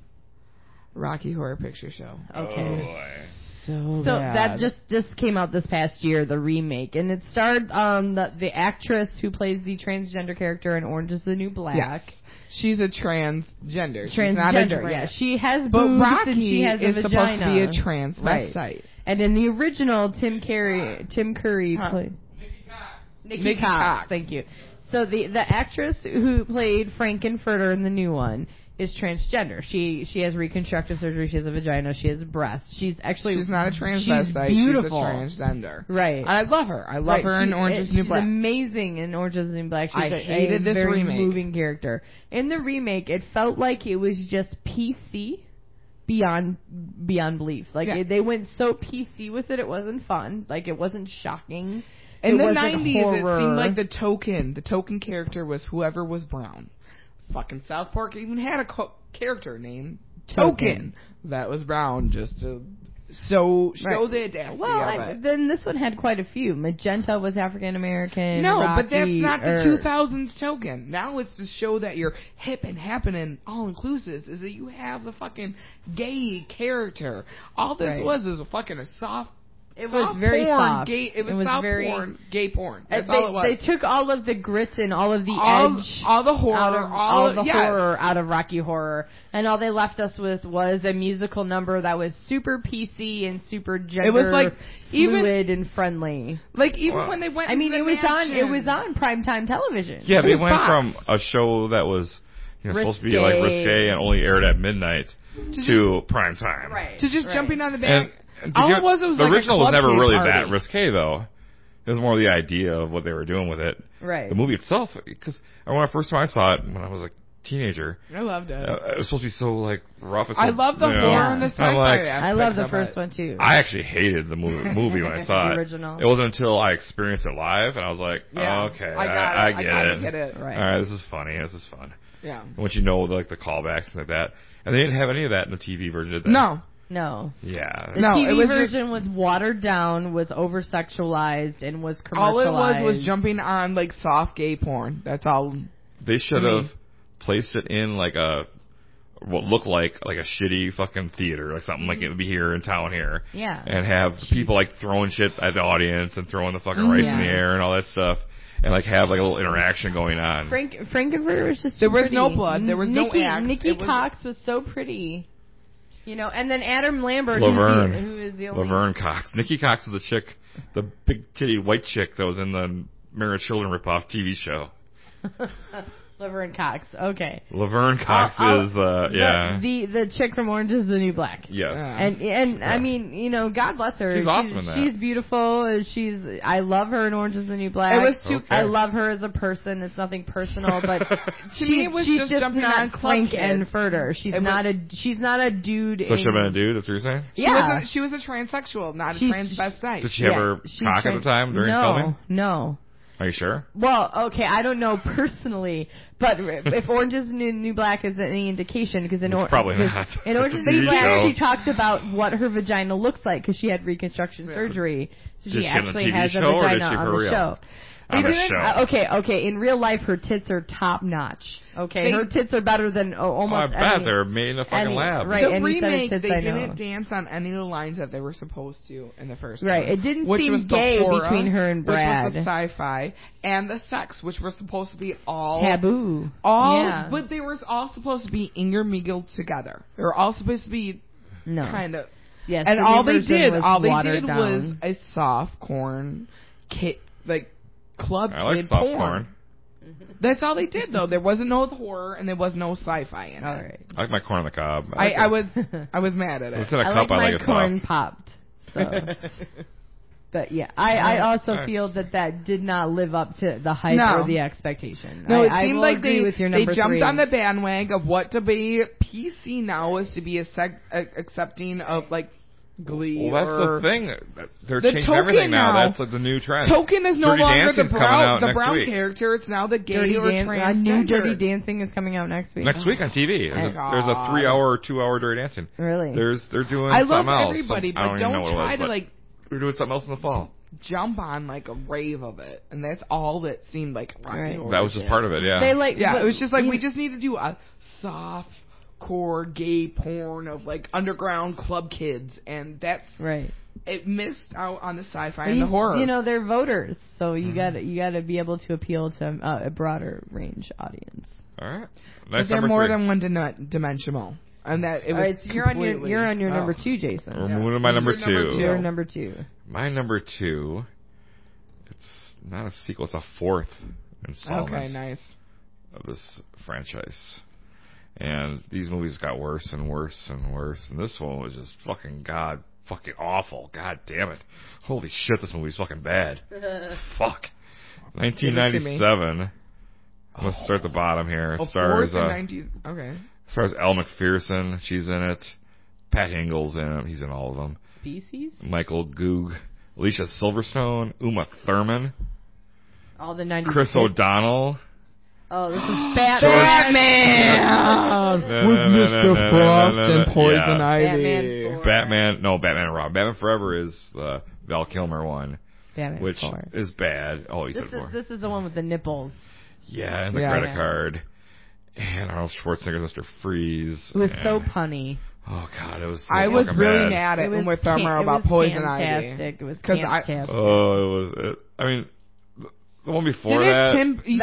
Rocky Horror Picture Show. Okay. So that just came out this past year, the remake, and it starred the actress who plays the transgender character in Orange Is the New Black. Yes. She's a transgender. She's Transgender, not a trans. yeah. She has But boobs Rocky and she has a is vagina. supposed to be a transvestite. Right. And in the original, Tim Curry played Nikki Cox. Thank you. So the actress who played Frankenfurter in the new one is transgender. She has reconstructive surgery. She has a vagina. She has breasts. She's not a transvestite. She's beautiful. She's a transgender. Right. And I love her. I love her in Orange Is the New Black. She's amazing in Orange Is the New Black. She's I hated this very remake. moving character. In the remake, it felt like it was just PC beyond belief. Like Yeah. they went so PC with it. It wasn't fun. Like it wasn't shocking. In It the wasn't 90s, horror. it seemed like the token character was whoever was brown. Fucking South Park even had a character named Token that was brown just to show the audacity of it. Then this one had quite a few. Magenta was African American. No, Rocky, but that's not the 2000s Token. Now it's to show that you're hip and happening, all inclusive, is that you have the fucking gay character. All this was a fucking a soft. It was very porn, soft. Gay, it was soft very porn, gay porn. That's all it was. They took all of the grit and all of the edge, all the horror, horror out of Rocky Horror, and all they left us with was a musical number that was super PC and super gender It was like fluid and friendly. Like even when they went, I mean, into it was on primetime television. Yeah, they was went Fox. from a show that was supposed to be like Risque. risque and only aired at midnight to prime time. Right. to just jumping on the back. And All it was the like original a was never club really party. that risque though. It was more the idea of what they were doing with it. Right. The movie itself, because when I first time I saw it when I was like teenager. I loved it. It was supposed to be so like rough. And so, I love the you know, horror and the I'm sci-fi like, aspects I love the of first it. one too. I actually hated the movie when I saw The it. original. It wasn't until I experienced it live, and I was like, Yeah. oh, okay, I get it. Right. All right, this is funny. This is fun. Yeah. Once you know like the callbacks and like that, and they didn't have any of that in the TV version, did they? No. No. Yeah. The No, TV it was version was watered down, was over-sexualized, and was All it commercialized. was jumping on like soft gay porn. That's all. They should To me. have placed it in like a what looked like a shitty fucking theater, like something like it would be here in town here. Yeah. And have people like throwing shit at the audience and throwing the fucking rice in the air and all that stuff, and like have like a little interaction going on. Frankenfurter was just There so was pretty. no blood. There was no act. Nikki It was- Cox was so pretty. You know, and then Adam Lambert, Laverne. who is the only... Laverne Cox. Nikki Cox was the chick, the big titty white chick that was in the Married Children ripoff TV show. Laverne Cox. Okay. Laverne Cox is the chick from Orange is the New Black. Yes. And I mean, you know, God bless her. She's awesome in that. She's beautiful. I love her in Orange is the New Black. It was too. Okay. I love her as a person. It's nothing personal, but To me, it was she's just just jumping not on club Frank kids. and Furter. She's not a dude. So she have been a dude, that's what you're saying? She was a transsexual, not a transvestite. Did she have her cock at the time during filming? No. Are you sure? Well, okay, I don't know personally, but if Orange is the New Black is any indication, because probably not. In Orange is the New Black, she talks about what her vagina looks like because she had reconstruction surgery, so Did she she have a actually TV has a show, or did vagina she on for the real? show. On the show. Okay. In real life, her tits are top notch. Okay, her tits are better than almost. I bet they're made in a fucking lab. Right. The any set of remake, tits they I know. didn't dance on any of the lines that they were supposed to in the first Right. one. It didn't which seem was gay the horror, between her and Brad. Which was the sci-fi, and the sex, which were supposed to be all taboo. But they were all supposed to be intermingled together. They were all supposed to be kind of. Yes. And the all new they version did, was was watered down. a soft corn, club I like kid soft porn. corn. That's all they did, though. There wasn't no horror and there was no sci-fi in it. All right. I like my corn on the cob. I was mad at it. It's in a I cup. like my I like it corn soft. popped. So. But yeah, I also feel that did not live up to the hype or the expectation. No, it I seemed will like agree with your they number jumped 3. on the bandwagon of what to be PC now is to be accepting of like Glee. Well, that's or the thing. They're the changing Token everything now. now. That's like the new trend. Token is no Dirty longer the Dancing's coming out next brown week. character. It's now the gay Dirty or Dan- a new transgender. Dirty Dancing is coming out next week. Next week on TV. There's a 3-hour or 2-hour Dirty Dancing. Really? They're doing I something love else. everybody, I but even know what it try was, to but like they're doing something else in the fall. jump on like a rave of it, and that's all that seemed like Right. That was just part of it, yeah. They like it was just like we just need to do a soft core gay porn of like underground club kids, and that's right. It missed out on the sci-fi and the horror. You know, they're voters, so you gotta be able to appeal to a broader range audience. All right. But Nice they're number more 3. than one-dimensional, and that it was. All right, so you're on your number 2, Jason. We're moving to my number 2. Your number 2. My number 2. It's not a sequel. It's a 4th installment. Okay, nice. Of this franchise. And these movies got worse and worse and worse. And this one was just fucking awful. God damn it. Holy shit, this movie's fucking bad. Fuck. 1997. I'm going to start at the bottom here. Stars Elle McPherson. She's in it. Pat Ingle's in it. He's in all of them. Species? Michael Goog. Alicia Silverstone. Uma Thurman. All the 90s. Chris O'Donnell. Oh, this is Batman! With Mr. Frost and Poison Ivy. Batman and Robin. Batman Forever is the Val Kilmer one, Batman which 4. is bad. Oh, you said 4. This is the one with the nipples. Yeah, and the credit card. And Arnold Schwarzenegger's Mr. Freeze. It was so punny. Oh, God, it was so I was really bad. mad at Uma Thurman about Poison Ivy. It was fantastic. I mean, the one before that.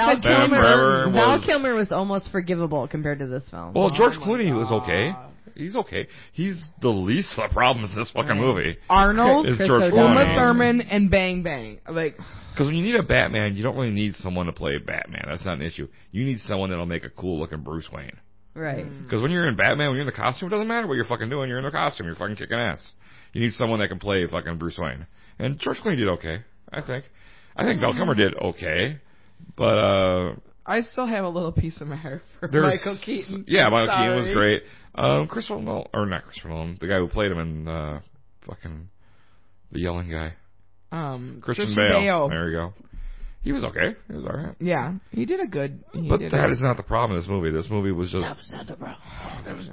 Val Kilmer was almost forgivable compared to this film. Well, George Clooney was okay. He's okay. He's the least of the problems in this fucking movie. Arnold, is George Uma Clooney. Thurman, and Bang Bang. Because when you need a Batman, you don't really need someone to play Batman. That's not an issue. You need someone that'll make a cool looking Bruce Wayne. Right. Because when you're in Batman, when you're in the costume, it doesn't matter what you're fucking doing. You're in the costume. You're fucking kicking ass. You need someone that can play fucking Bruce Wayne. And George Clooney did okay, I think. I think Val Kilmer did okay. But, I still have a little piece of my heart for There's- Michael Keaton. Yeah, I'm Michael Keaton was sorry. great. Christopher Nolan, or not Christopher Nolan, the guy who played him in fucking the yelling guy. Christian Bale. There you go. He was okay. He was alright. Yeah, he did a good. But that is not the problem in this movie. This movie was just. That was not the problem.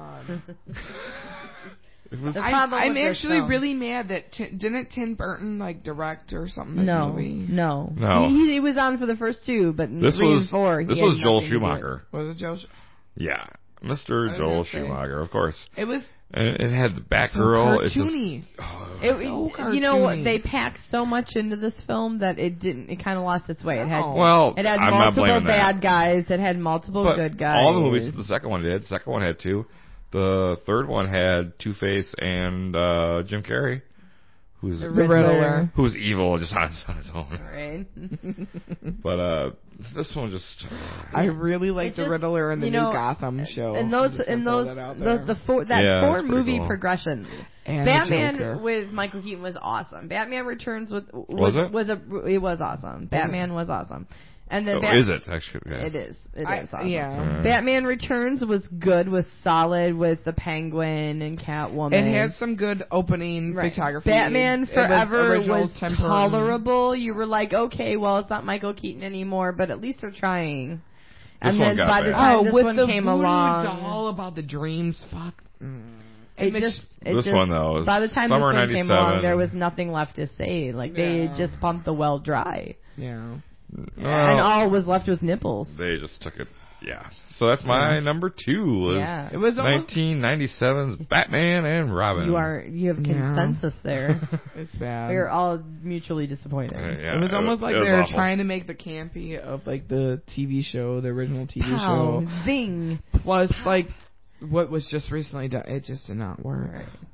It was. The problem I'm with this actually film- really mad that didn't Tim Burton like direct or something this No, movie? no. No. He was on for the first two, but This 3 was and 4. this he had was Joel nothing to do with. Schumacher. Was it Joe? Yeah, I Mr. was Joel gonna say. Schumacher, of course. It was And it had the so Batgirl. It's just. cartoony. Oh, You know what? cartoony. They packed so much into this film that it didn't. It kind of lost its way. It had No. well, it had I'm not multiple blaming bad that. guys. It had multiple But good guys. all the movies the second one did. The second one had 2. The third one had Two-Face and Jim Carrey, who's The Riddler. who's evil just on his own. Right. But this one just. I really like It the just- Riddler in the you new know, Gotham show. And I'm those just and gonna those throw that out the there. four that Yeah, 4 that's pretty movie cool. progressions. And the Batman Joker. with Michael Keaton was awesome. Batman Returns was it was awesome. Batman was awesome. And then Oh, is it actually? Yes. It is. It I- is awesome. yeah. Batman Returns was good, was solid with the Penguin and Catwoman. It had some good opening Right. photography. Batman It Forever original was Tim Burton. tolerable. You were like, okay, well, it's not Michael Keaton anymore, but at least they're trying. This And one then got by the bad. time this with one the came voodoo along, doll about the dreams. Fuck. it makes- just it This just, one though, is by the time summer this one came 97. along, there was nothing left to say. Like they Yeah. just pumped the well dry, Yeah. and all was left was nipples. They just took it. Yeah. So that's my number 2. Was Yeah. It was almost. 1997's Batman and Robin. You have Yeah. consensus there. It's bad. We are all mutually disappointed. Yeah, It was almost like it was they were awful. trying to make the campy of like the TV show, the original TV Pow, show, zing. plus like what was just recently done. It just did not work.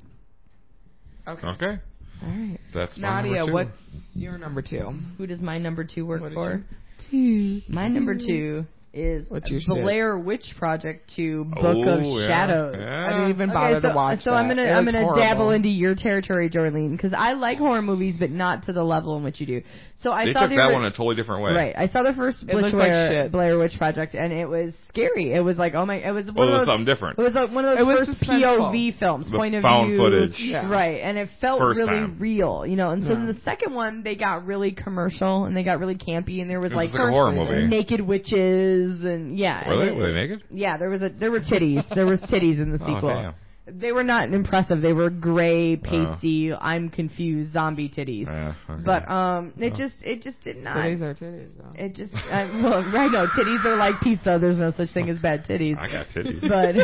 Okay. Okay. All right. That's my Nadia, number 2. what's your number 2? Who does my number 2 work What is for? your- My number 2 is What's your Blair Witch Project 2 Book of yeah. Shadows. Yeah. I didn't even bother to watch so that. I'm It gonna looks dabble horrible. into your territory, Jorlene, because I like horror movies, but not to the level in which you do. So I They thought took that one a totally different way. right. I saw the first It looked like shit. Blair Witch Project, and it was scary. It was like, oh my, it was one Well, it of was those. something different. It was like one of It those was first suspenseful. POV films, The point of found view, footage. Yeah. right? And it felt First really time. real, you know. And so Yeah. in the second one, they got really commercial and they got really campy, and there was It was like like a horror movie. naked witches and yeah. Were they? and Were they naked? Yeah, there were titties. There was titties in the Oh, sequel. damn. They were not impressive. They were gray, pasty. I'm confused. Zombie titties. Yeah, okay. But it just did not. Titties are titties, though. It just well, right. No, titties are like pizza. There's no such thing as bad titties. I got titties.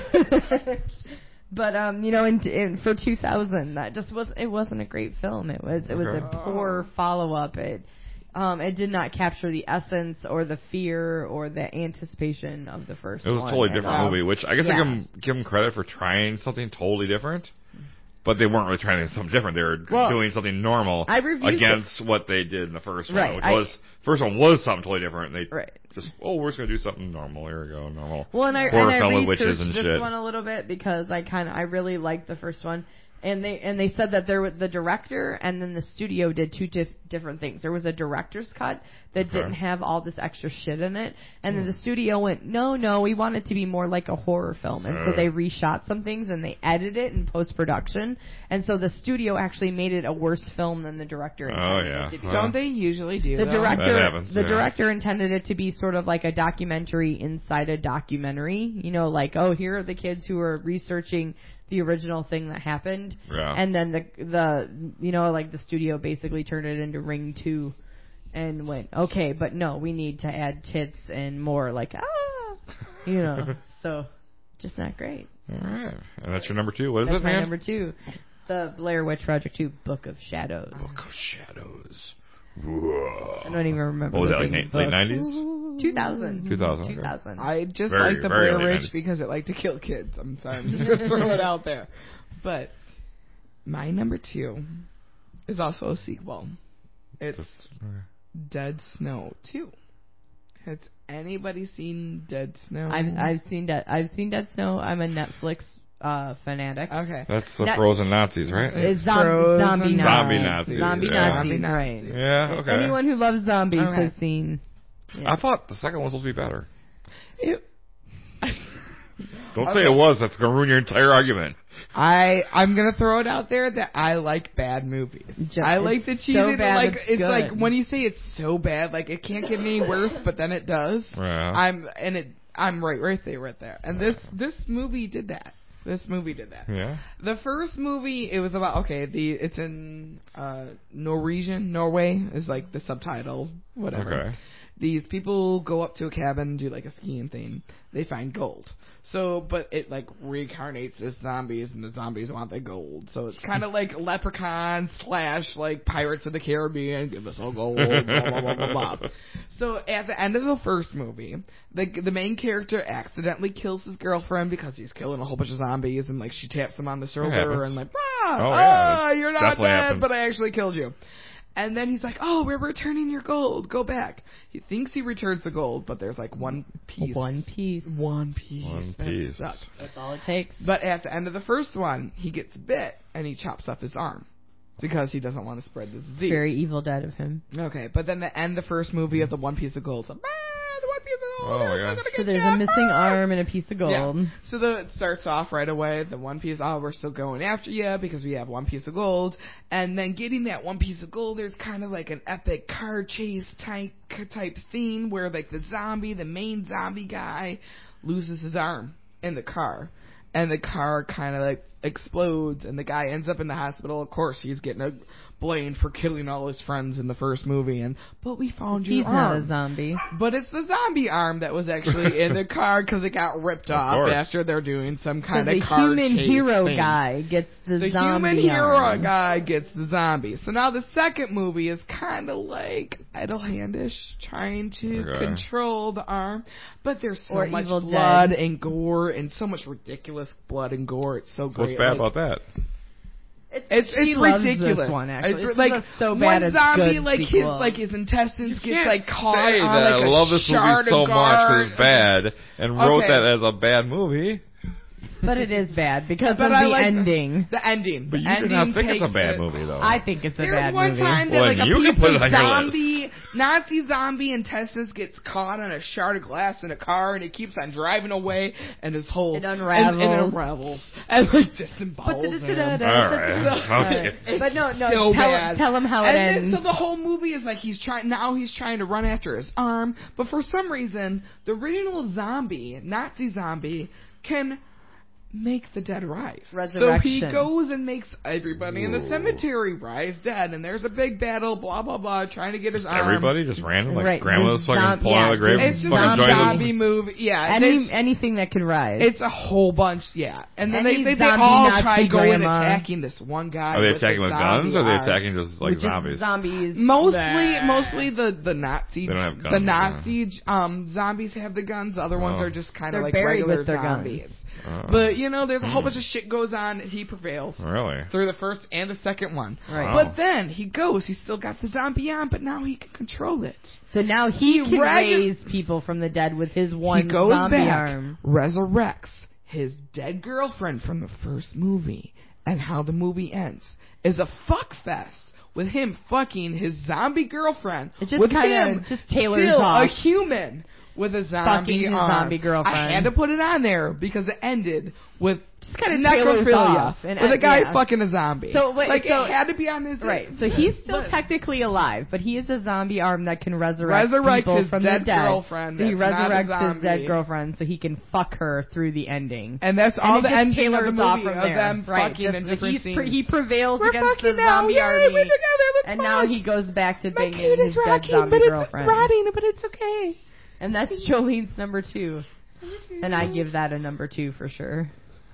But you know, in for 2000, that just wasn't a great film. It was a poor follow up. It did not capture the essence or the fear or the anticipation of the first It was a one totally at different all. movie, which I guess Yeah. I give them credit for trying something totally different. But they weren't really trying to do something different. They were Well, doing something normal I reviewed against what they did in the first Right, one, which was first one was something totally different. And they Right. just we're just gonna do something normal. Here we go, normal. Well, and I horror film with researched witches and this shit. one a little bit because I really liked the first one, and they said that there was the director and then the studio did two different things. There was a director's cut that didn't have all this extra shit in it, and then the studio went, no, we want it to be more like a horror film, and so they reshot some things and they edited it in post production, and so the studio actually made it a worse film than the director intended yeah. it to be. Well, Don't they usually do The that? director, That happens, the yeah. director intended it to be sort of like a documentary inside a documentary. You know, like, oh, here are the kids who are researching the original thing that happened, Yeah. and then the you know, like the studio basically turned it into Ring 2, and went, okay, but no, we need to add tits and more like you know, so just not great. All right, and that's your number 2. What is That's it, my man? number 2, the Blair Witch Project 2, Book of Shadows. Book of Shadows. Whoa. I don't even remember. What was the that, like big late book. 90s? 2000. 2000, okay. 2000. I just Very, like the very Blair late Witch 90s. because it liked to kill kids. I'm sorry, I'm just gonna throw it out there. But my number 2 is also a sequel. It's Dead Snow 2. Has anybody seen Dead Snow? I've seen Dead Snow. I'm a Netflix fanatic. Okay. That's the That- frozen Nazis, right? It's Frozen zombie Nazis. Zombie Nazis, Zombie yeah. Nazis, Zombie right. Nazis. Yeah, okay. Anyone who loves zombies Okay. has seen I thought the second one was supposed to be better. It, Don't say it was. That's going to ruin your entire argument. I'm gonna throw it out there that I like bad movies. I like the cheesy. So bad like it's it's good. like when you say it's so bad, like it can't get any worse, but then it does. Yeah. I'm right there. And this movie did that. This movie did that. Yeah. The first movie, it was about it's in Norwegian. Norway is like the subtitle, whatever. Okay. These people go up to a cabin, do like a skiing thing. They find gold. So, but it like reincarnates as zombies, and the zombies want the gold. So it's kind of like Leprechaun / like Pirates of the Caribbean. Give us all gold. Blah blah blah blah blah. So at the end of the first movie, the main character accidentally kills his girlfriend because he's killing a whole bunch of zombies, and like she taps him on the shoulder and like, you're not dead, happens. but I actually killed you. And then he's like, oh, we're returning your gold. Go back. He thinks he returns the gold, but there's like one piece. One piece. That sucks. That's all it takes. But at the end of the first one, he gets bit and he chops off his arm because he doesn't want to spread the disease. Very Evil Dead of him. Okay, but then the end the first movie of the one piece of gold. So, the one piece of gold. Oh, my God. So there's a missing arm and a piece of gold. Yeah. So it starts off right away. The one piece, we're still going after you because we have one piece of gold. And then getting that one piece of gold, there's kind of like an epic car chase type theme where like the main zombie guy loses his arm in the car. And the car kind of like explodes and the guy ends up in the hospital. Of course, he's getting blamed for killing all his friends in the first movie. But we found your arm. He's not a zombie. But it's the zombie arm that was actually in the car because it got ripped off after they're doing some kind of car chase. The human hero thing. guy gets the zombie human hero arm. guy gets the zombie. So now the second movie is kind of like idle-handish, trying to control the arm. But there's so much blood and gore and so much ridiculous blood and gore. It's so great. What's bad about that? It's ridiculous. This one, actually. It's like so bad one zombie, good like his intestines You gets like caught say on that. like a I love this shard movie so of much guard. because it's bad, and wrote that as a bad movie. But it is bad because But of I the like ending. The ending. But you ending do not think it's a takes bad it- movie, though. I think it's a bad There's one movie. time that Well, like a you can piece put it of on your zombie, Nazi zombie intestines gets caught on a shard of glass in a car, and he keeps on driving away, and his whole It unravels. and it unravels and like disembowels him. All right. Okay. But no, So bad. tell him how it and ends. then, so the whole movie is like he's trying to run after his arm, but for some reason the original zombie, Nazi zombie, can make the dead rise. Resurrection. So he goes and makes everybody in the cemetery rise dead, and there's a big battle, blah blah blah, trying to get his arm. Everybody just random, like Right. grandma's fucking pulling out of the grave It's and just fucking a joining zombie movie, yeah. Anything that can rise. It's a whole bunch, yeah. And then Any they zombie all Nazi try going grandma. attacking this one guy. Are they with attacking the with guns, or are they zombie attacking just like Which is zombies? Zombies. Mostly the Nazi. They don't have guns, the Nazi zombies have the guns. The other ones Oh. are just kind They're of like buried regular with their guns. zombies. Oh. But there's a whole bunch of shit goes on, and he prevails Really? through the first and the second one. Right. Wow. But then he's still got the zombie on, but now he can control it. So now he can reg- raise people from the dead with his one He goes zombie back, arm. resurrects his dead girlfriend from the first movie, and how the movie ends is a fuck fest with him fucking his zombie girlfriend. It just with kinda him just tailors still off. a human with a zombie Fucking his arm. zombie girlfriend. I had to put it on there because it ended with Just kinda tailors necrophilia off and with a guy yeah. fucking a zombie. So wait, like so- it had to be on his Right. So he's still But- technically alive, but he is a zombie arm that can resurrect people his from dead the dead. girlfriend. So he that's not a resurrects his dead zombie. girlfriend so he can fuck her through the ending. And that's And all it the just ending of the tailors off movie from of there. them Right, fucking just in that different he scenes. prevails We're against fucking the now, zombie yay, army. we're together, let's And now fuck. he goes back to My banging kid his is dead rocking, zombie but it's girlfriend. rotting, but it's okay. And that's Jolene's number 2. And I give that a number 2 for sure.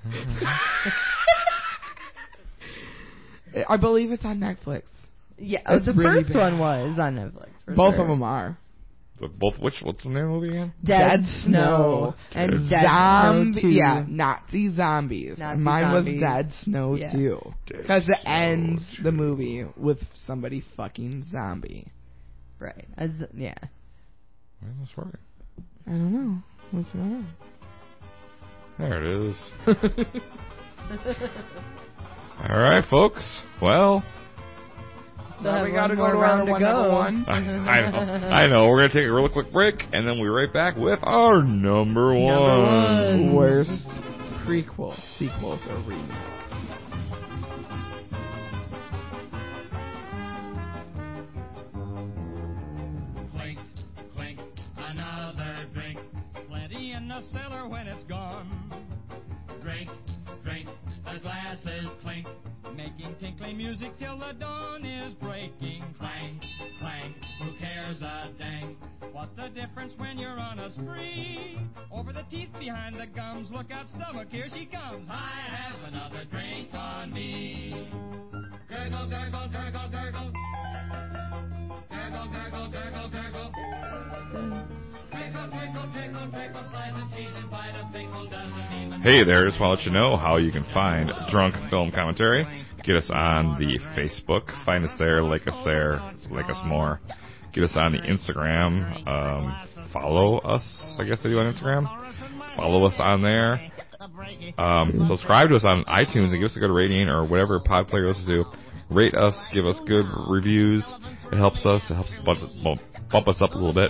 I believe it's on Netflix. Yeah, It's the really first bad. one was on Netflix. for Both sure. of them are. What's the name of the movie again? Dead Snow. and Dead Snow 2. Yeah, Nazi zombies. Nazi And mine zombies. was Dead Snow Yeah. too. Dead Because it Snow ends 2. the movie with somebody fucking zombie. Right. Yeah. Why is this working? I don't know. What's going on? There it is. All right, folks. Well, Now we have gotta one go to more our round to one go. number one. I know. We're gonna take a really quick break, and then we'll be right back with our number one. Worst prequel, sequels, or remakes. Clink, clink, another drink. Plenty in the cellar when it's gone. Drink, drink, the glasses clink. Making tinkling music till the dawn is breaking. Clang, clang, who cares a dang? What's the difference when you're on a spree? Over the teeth, behind the gums, look out stomach, here she comes. I have another drink on me. Gurgle, gurgle, gurgle, gurgle. Gurgle, gurgle, gurgle, gurgle. Trickle, trickle, trickle, trickle, slice of cheese and bite of pickle doesn't even... Hey there, just want to let you know how you can find Drunk Film Commentary. Get us on the Facebook. Find us there, like us more. Get us on the Instagram. Follow us, I guess they do on Instagram. Follow us on there. Subscribe to us on iTunes and give us a good rating or whatever pod player you listen to. Rate us, give us good reviews. It helps us. It helps bump us up a little bit.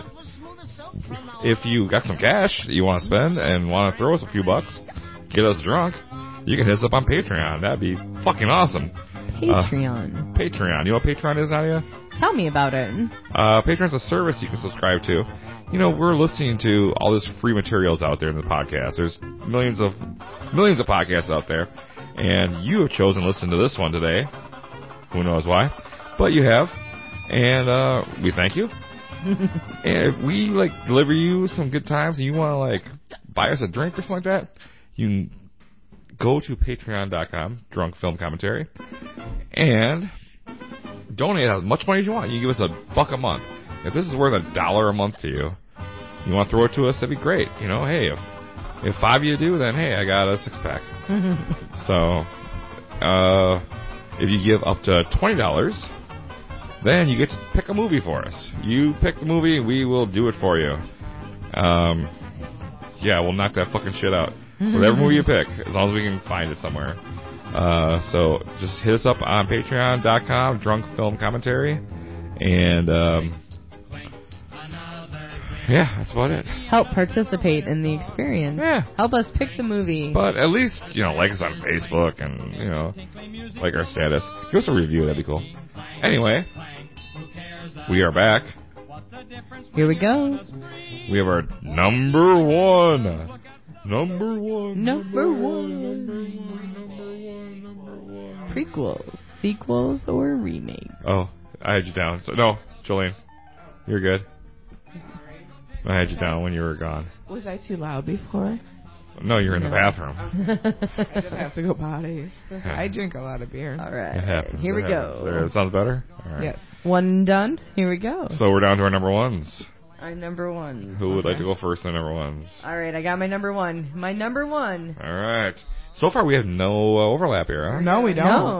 If you got some cash that you want to spend and want to throw us a few bucks, get us drunk, you can hit us up on Patreon. That'd be fucking awesome. Patreon. Patreon. You know what Patreon is, Nadia? Tell me about it. Patreon's a service you can subscribe to. You know, we're listening to all this free materials out there in the podcast. There's millions of podcasts out there, and you have chosen to listen to this one today. Who knows why? But you have, and we thank you. And if we deliver you some good times and you want to buy us a drink or something like that, you can go to patreon.com, Drunk Film Commentary, and donate as much money as you want. You can give us $1 a month. If this is worth $1 a month to you, you want to throw it to us, that'd be great. You know, hey, if 5 of you do, then hey, I got a 6-pack. So, if you give up to $20, then you get to pick a movie for us. You pick the movie, we will do it for you. Yeah, we'll knock that fucking shit out. Whatever movie you pick, as long as we can find it somewhere. So just hit us up on patreon.com, Drunk Film Commentary. And, yeah, that's about it. Help participate in the experience. Yeah. Help us pick the movie. But at least, like us on Facebook and, like our status. Give us a review, that'd be cool. Anyway, we are back. Here we go. We have our number one. Prequels, sequels, or remakes. Oh, I had you down. So no, Jolene, you're good. I had you down when you were gone. Was I too loud before? No, you're in the bathroom. I just have to go potty. I drink a lot of beer. All right. It happens. Here we It happens. go. There, sounds better? All right. Yes. One done. Here we go. So we're down to our number ones. Our number one. Who would like to go first in the number ones? All right, I got my number one. My number one. All right. So far we have no overlap here, huh? No, we don't. No,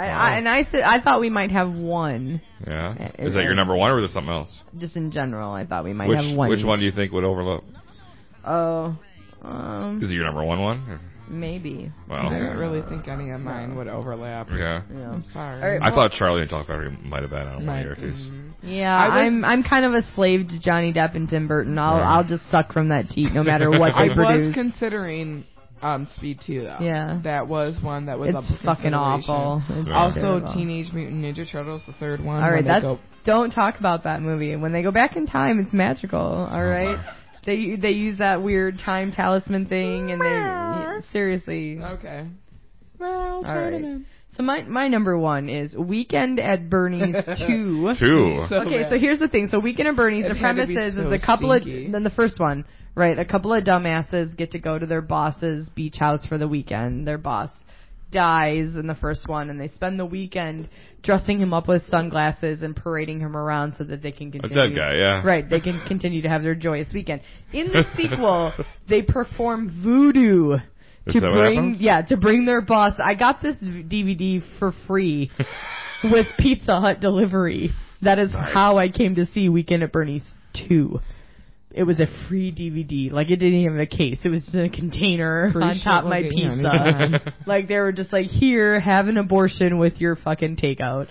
I thought we might have one. Yeah. Is that your number one or is it something else? Just in general, I thought we might have one. Which one do you think would overlap? Oh, Is it your number one? maybe. Well, I don't really think any of mine would overlap. yeah. Yeah. I'm sorry. All right, I thought Charlie and John Factory might have been on one of your twos. Yeah, I I'm kind of a slave to Johnny Depp and Tim Burton. I'll just suck from that teat no matter what I they was produce. considering Speed 2 though. Yeah. That was one that was up It's for fucking consideration. awful. It's Also, terrible. Teenage Mutant Ninja Turtles, the third one. All right, when don't talk about that movie. When they go back in time, it's magical. All right, they use that weird time talisman thing, and they seriously. Okay. All right. So my number one is Weekend at Bernie's 2. Two. Okay, so here's the thing. So Weekend at Bernie's, the It had to premise be is so a couple stinky. then the first one, right? A couple of dumbasses get to go to their boss's beach house for the weekend. Their boss dies in the first one, and they spend the weekend dressing him up with sunglasses and parading him around so that they can A continue. dead guy, yeah. Right, they can continue to have their joyous weekend. In the sequel, they perform voodoo. Is that what happens? To bring their boss. I got this DVD for free with Pizza Hut delivery. That is how I came to see Weekend at Bernie's 2. It was a free DVD. Like, it didn't even have a case. It was just a container Free on shit top of will my get you pizza. anytime. Like, they were just like, here, have an abortion with your fucking takeout.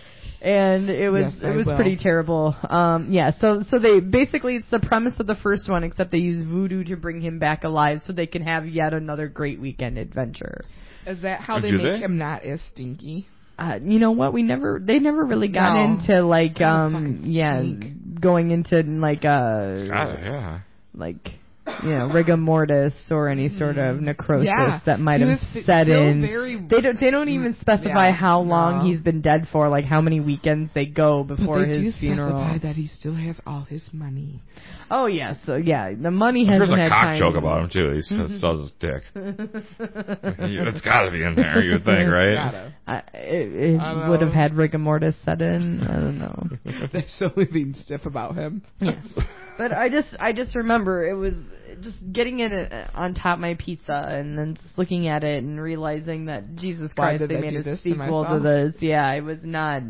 And it was Yes, I will. pretty terrible. So they basically, it's the premise of the first one, except they use voodoo to bring him back alive so they can have yet another great weekend adventure. Is that how Do they make they? him not as stinky? You know what? They never really got No. into like fucking stink. going into like Yeah. like rigor mortis or any sort of necrosis Yeah. that might He have was set still in. very- They don't even specify Yeah, how long no. he's been dead for, like how many weekends they go before But they do his funeral. specify that he still has all his money. Oh yeah, so yeah, the money There's hasn't a had cock time. joke about him too. He sells his dick. It's got to be in there. You would think, right? Gotta. It I don't would have know. had rigor mortis set in. I don't know. They're slowly being stiff about him. Yes. But I just remember it was just getting it on top of my pizza and then just looking at it and realizing that Jesus Why Christ, did they I made do a this to sequel to myself? this. Yeah, I was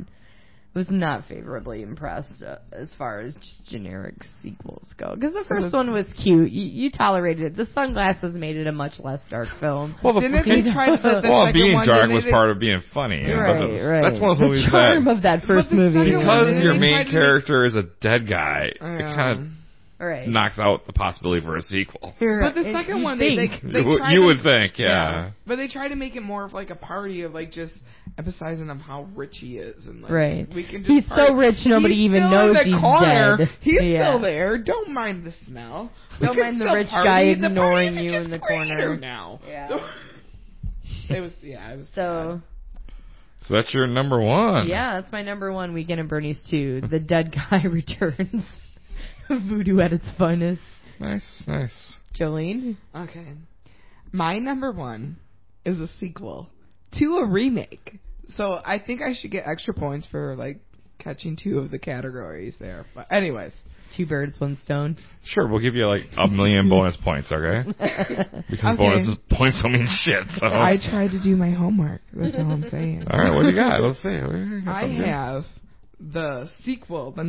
not favorably impressed as far as just generic sequels go. Because the first one was cute. You tolerated it. The sunglasses made it a much less dark film. Well, Didn't they try the well, second being one? dark didn't was they- part of being funny. Right. That's one of those movies the charm that of that first the movie. second one, because didn't your they main try to character is a dead guy, it Yeah. kind Right. of knocks out the possibility for a sequel. But the second one, they tried You to- would think, yeah. But they try to make it more of like a party of like just emphasizing of how rich he is and like Right. we can just He's so party. rich nobody He's even still knows in the he's corner. dead. He's Yeah. still there. Don't mind the smell. We Don't can mind the still rich party. guy The ignoring parties are you just in the greater corner. now. Yeah. It was it was So So that's your number one. yeah, that's my number one, Weekend at Bernie's 2. The dead guy returns. Voodoo at its finest. Nice. Jolene? Okay. My number one is a sequel to a remake. So I think I should get extra points for like catching two of the categories there. But anyways. 2 birds, 1 stone. Sure, we'll give you like 1,000,000 bonus points, okay? Because Okay. bonuses points don't mean shit. So I tried to do my homework. That's all I'm saying. all right, what do you got? Let's see. I have the sequel, the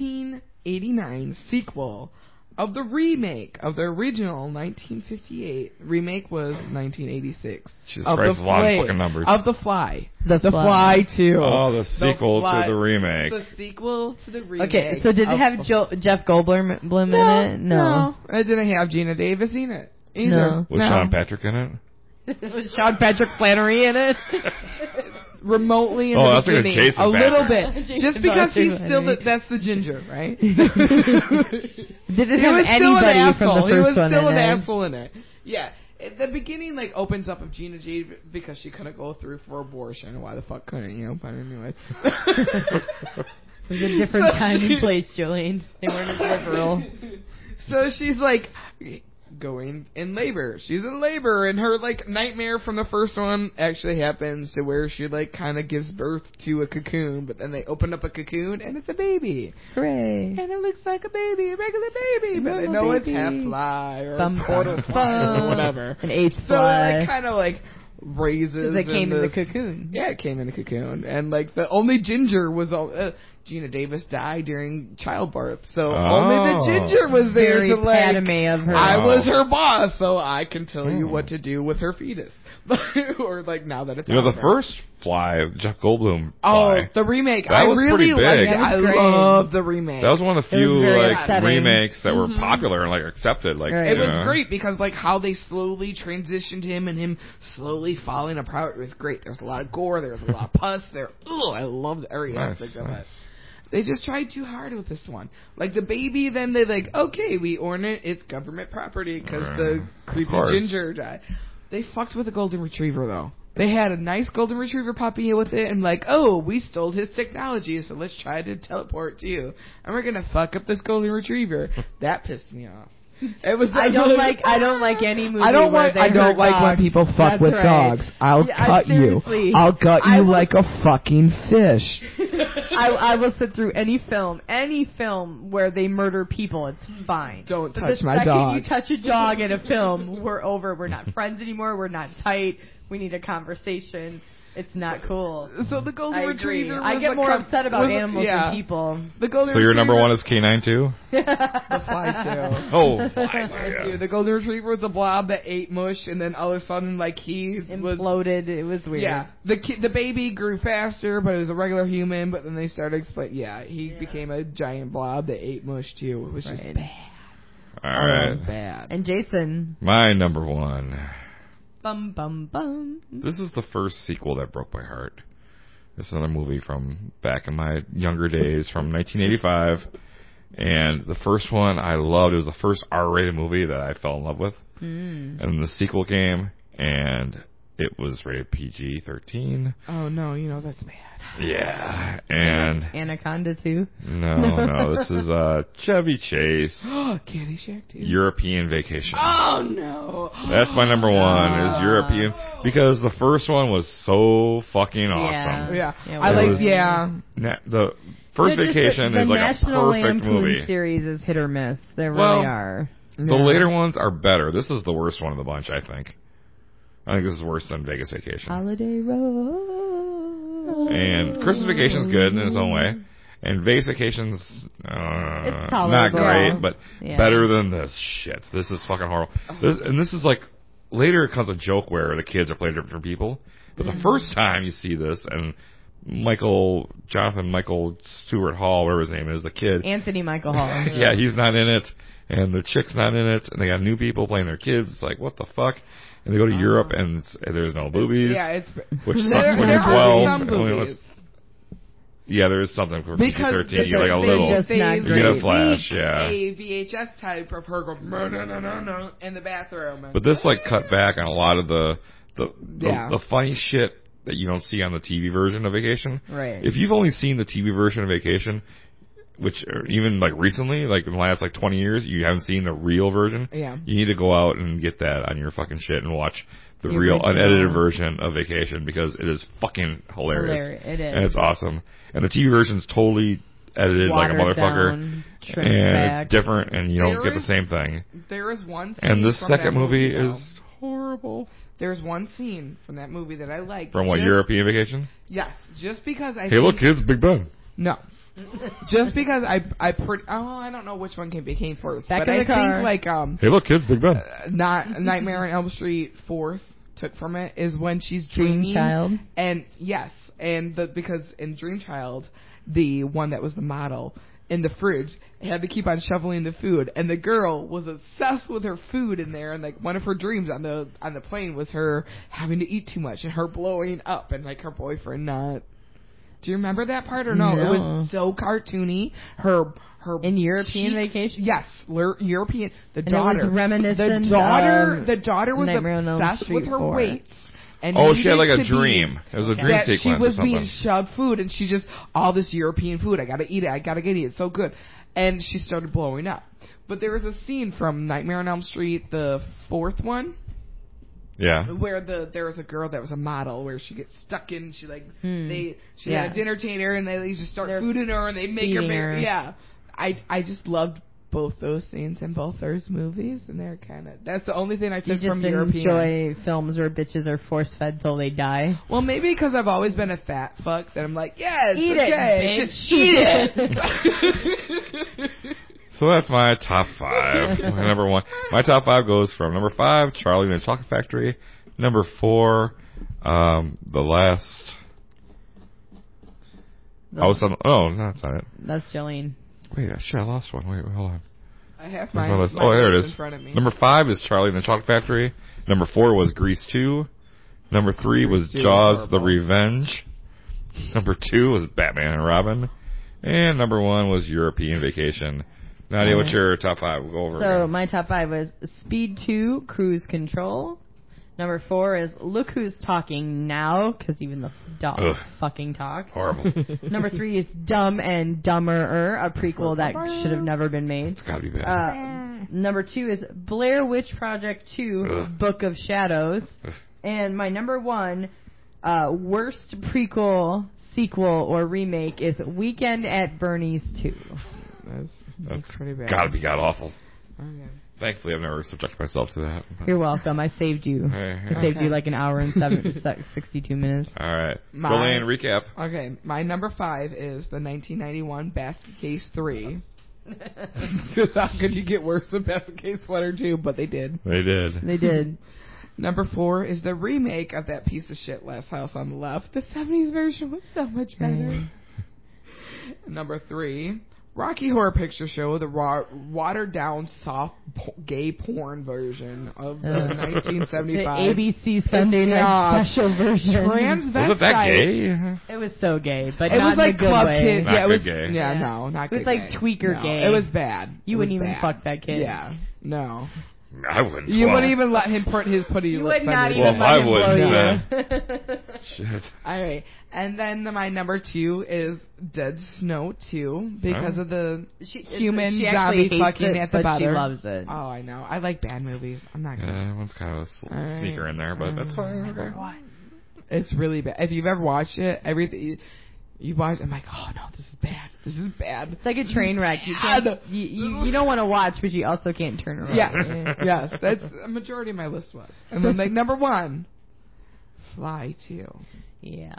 1989 sequel of the remake of the original 1958. Remake was 1986. Jesus of Christ, the a lot of Fly- fucking numbers. Of The Fly. The The Fly. Fly 2. Oh, the sequel Fly- to the remake. The sequel to the remake. Okay, so did it of- have Jeff Goldblum in it? No. It didn't have Gina Davis in it either. No. Was Sean Patrick in it? Was Sean Patrick Flannery in it? Remotely in Oh, the that's like a beginning, Jason a little Patrick. bit, Jason just because he's Patrick, still maybe. that's the ginger, right? Did it He have was still an anybody from asshole. the first He was one still in an it? asshole in it. Yeah. The beginning like opens up of Gina G because she couldn't go through for abortion. Why the fuck couldn't you? But anyway. It was a different time and place, Jolene. They weren't as liberal. So she's like going in labor. She's in labor, and her like nightmare from the first one actually happens to where she like kind of gives birth to a cocoon, but then they open up a cocoon and it's a baby. Hooray. And it looks like a baby, a regular baby, but they Normal know it's baby. half fly or Thumb portal fly or whatever. An eighth So fly. it like, kind of like raises. Because it came in the this- cocoon. Yeah, it came in a cocoon, and like the only ginger was all. Gina Davis died during childbirth, so only the ginger was there Very to like. Padme of her. I Wow. was her boss, so I can tell you what to do with her fetus. Or like now that it's You know, out the there. first Fly, Jeff Goldblum Oh, Fly. the remake! That I was really pretty big. liked it. That I was great. love the remake. That was one of the It was few very like upsetting. remakes that were popular and like accepted. Like Right. It you was know. great because like how they slowly transitioned him and him slowly falling apart. It was great. There was a lot of gore. There was a lot of pus. I loved every aspect of it. They just tried too hard with this one. Like the baby, then they like, okay, we own it. It's government property because the creepy course. ginger died. They fucked with a golden retriever though. They had a nice golden retriever puppy with it, and like, oh, we stole his technology, so let's try to teleport to you, and we're gonna fuck up this golden retriever. That pissed me off. It was. I don't like any movie. I don't where like. they I don't hurt like when dogs. people fuck That's with right. dogs. I'll Yeah, cut you. seriously. I'll gut I you will- like a fucking fish. I will sit through any film where they murder people. It's fine. Don't But touch the my second dog. you touch a dog in a film, we're over. We're not friends anymore. We're not tight. We need a conversation. It's not cool. So the golden I retriever. agree. I was get the more com- upset about was- animals yeah. than people. The golden So your number retriever- one is K9 too? the fly too. Oh, flies. Fly Yeah. too. The golden retriever was a blob that ate mush, and then all of a sudden, like he was. Imploded. It was weird. Yeah, the baby grew faster, but it was a regular human. But then they started explaining. Yeah, he became a giant blob that ate mush too. It was just Right. bad. All right. Bad. And Jason. My number one. Bum bum bum. This is the first sequel that broke my heart. This is another movie from back in my younger days, from 1985. And the first one I loved. It was the first R-rated movie that I fell in love with. And then the sequel came, and it was rated PG-13. Oh no, that's bad. Yeah, and Anaconda 2. no, this is Chevy Chase, Caddyshack too. European Vacation. Oh no. That's my number one, is European, because the first one was so fucking awesome. Yeah, Yeah, I it like. was- Yeah, The first Just Vacation the is like a National perfect Lampoon movie. series is hit or miss. They really Well, are. The later ones are better. This is the worst one of the bunch, I think. I think this is worse than Vegas Vacation. Holiday Road. And Christmas Vacation's good in its own way. And Vegas Vacation's It's not tolerable. great, but Yeah. better than this shit. This is fucking horrible. This is like, later it becomes a joke where the kids are playing different people. But the first time you see this, and Jonathan Michael Stewart Hall, whatever his name is, the kid. Anthony Michael Hall. Yeah, he's not in it, and the chick's not in it, and they got new people playing their kids. It's like, what the fuck? And they go to Europe, and there's no boobies. Yeah, it's. Which sucks there when you're are 12. some and when boobies. Yeah, there is something for Because PG-13. You get like a they little. just not You get a great. flash, yeah. A VHS type of her going no in the bathroom. But this like cut back on a lot of the Yeah. funny shit that you don't see on the TV version of Vacation. Right. If you've only seen the TV version of Vacation, which even like recently, like in the last like 20 years, you haven't seen the real version. Yeah. You need to go out and get that on your fucking shit and watch the The real original. unedited version of Vacation, because it is fucking hilarious. It is. And it's awesome. And the TV version's totally edited like a Watered motherfucker. down, trimmed And back. it's different, and you don't There get the is- same thing. There is one scene And this from second that movie though. is horrible. There's one scene from that movie that I like. From what, Just- European Vacation? Yes, just because I Hey, look, think, kids, Big Ben. no. Just because I don't know which one became first, Back but in I the car. think like Hey, look, kids, Big Ben. Nightmare on Elm Street 4th took from it is when she's Dream dreaming. Child. And yes, and because in Dream Child, the one that was the model in the fridge had to keep on shoveling the food, and the girl was obsessed with her food in there, and like one of her dreams on the plane was her having to eat too much and her blowing up, and like her boyfriend not. Do you remember that part or no? No. It was so cartoony. Her In European cheeks- Vacation? Yes, European. The And it daughter, was reminiscent the of daughter was Nightmare on Elm obsessed with Street her 4. weights. And Oh, she had like needed a to be- dream. It was a dream that sequence she was or something. being shoved food, and she just all this European food. I gotta eat it. I gotta get it. It's so good. And she started blowing up. But there was a scene from Nightmare on Elm Street, the 4th one, Yeah. where there was a girl that was a model where she gets stuck in. She like she Yeah. had a dinner tater, and they just start They're fooding her, and they make her, feeding her. yeah. I just loved both those scenes in both those movies, and they're kind of that's the only thing I You took just from European. enjoy films where bitches are force fed till they die. Well, maybe because I've always been a fat fuck that I'm like, yeah, it's Eat it, okay, bitch. just eat it. So that's my top 5. My number 1. My top 5 goes from number 5, Charlie and the Chocolate Factory. Number 4, the last. Oh, no, that's not it. That's Jolene. Wait, shit, I lost one. Wait, hold on. I have Where's my my list? my Oh, there it list is. in front of me. Number 5 is Charlie and the Chocolate Factory. Number 4 was Grease 2. Number 3 was Grease 2 Jaws: was The horrible. Revenge. Number 2 was Batman and Robin. And number 1 was European Vacation. Nadia, what's your top 5? We'll go over So again. my top 5 was Speed 2, Cruise Control. Number 4 is Look Who's Talking Now, because even the dogs Ugh. fucking talk. Horrible. Number 3 is Dumb and Dumberer, a prequel that should have never been made. It's gotta be bad. Number 2 is Blair Witch Project 2, Ugh. Book of Shadows. Ugh. And my number 1 worst prequel, sequel, or remake is Weekend at Bernie's 2. That's pretty bad. Gotta be god awful. Okay. Thankfully, I've never subjected myself to that. You're welcome. I saved you. Hey, I hey. saved Okay. you like an hour and 62 minutes. All right. My- Jolene, recap. Okay, my number 5 is the 1991 Basket Case 3. Because how could you get worse than Basket Case 1 or 2? But they did. They did. They did. Number 4 is the remake of that piece of shit Last House on the Left. The 70s version was so much better. Number 3, Rocky Horror Picture Show, the watered down soft gay porn version of the 1975. The ABC Sunday Night Special version. Transvestite. Was it that gay? It was so gay, but It not was like in a good club way. kid. Not Yeah, it was. good gay. Yeah, Yeah. no, not It was good like gay. tweaker No, gay. It was bad. You It wouldn't was even bad. fuck that kid. Yeah, no. I wouldn't. You Well, wouldn't even let him put his putty You lips would on not your even Well, dick. let I him wouldn't, blow you. Shit. All right, and then my number 2 is Dead Snow 2 because Oh. of the She human she actually zombie hates fucking it, at the but butter. she loves it. Oh, I know. I like bad movies. I'm not gonna. Yeah, that one's kind of a All right. sneaker in there, but that's fine. Okay. It's really bad. If you've ever watched it, everything you watch, I'm like, oh no, this is bad. This is bad. It's like a train wreck. You can't. You don't want to watch, but you also can't turn around. Yeah, yes, that's a majority of my list was. And then like number 1, Fly 2. Yeah.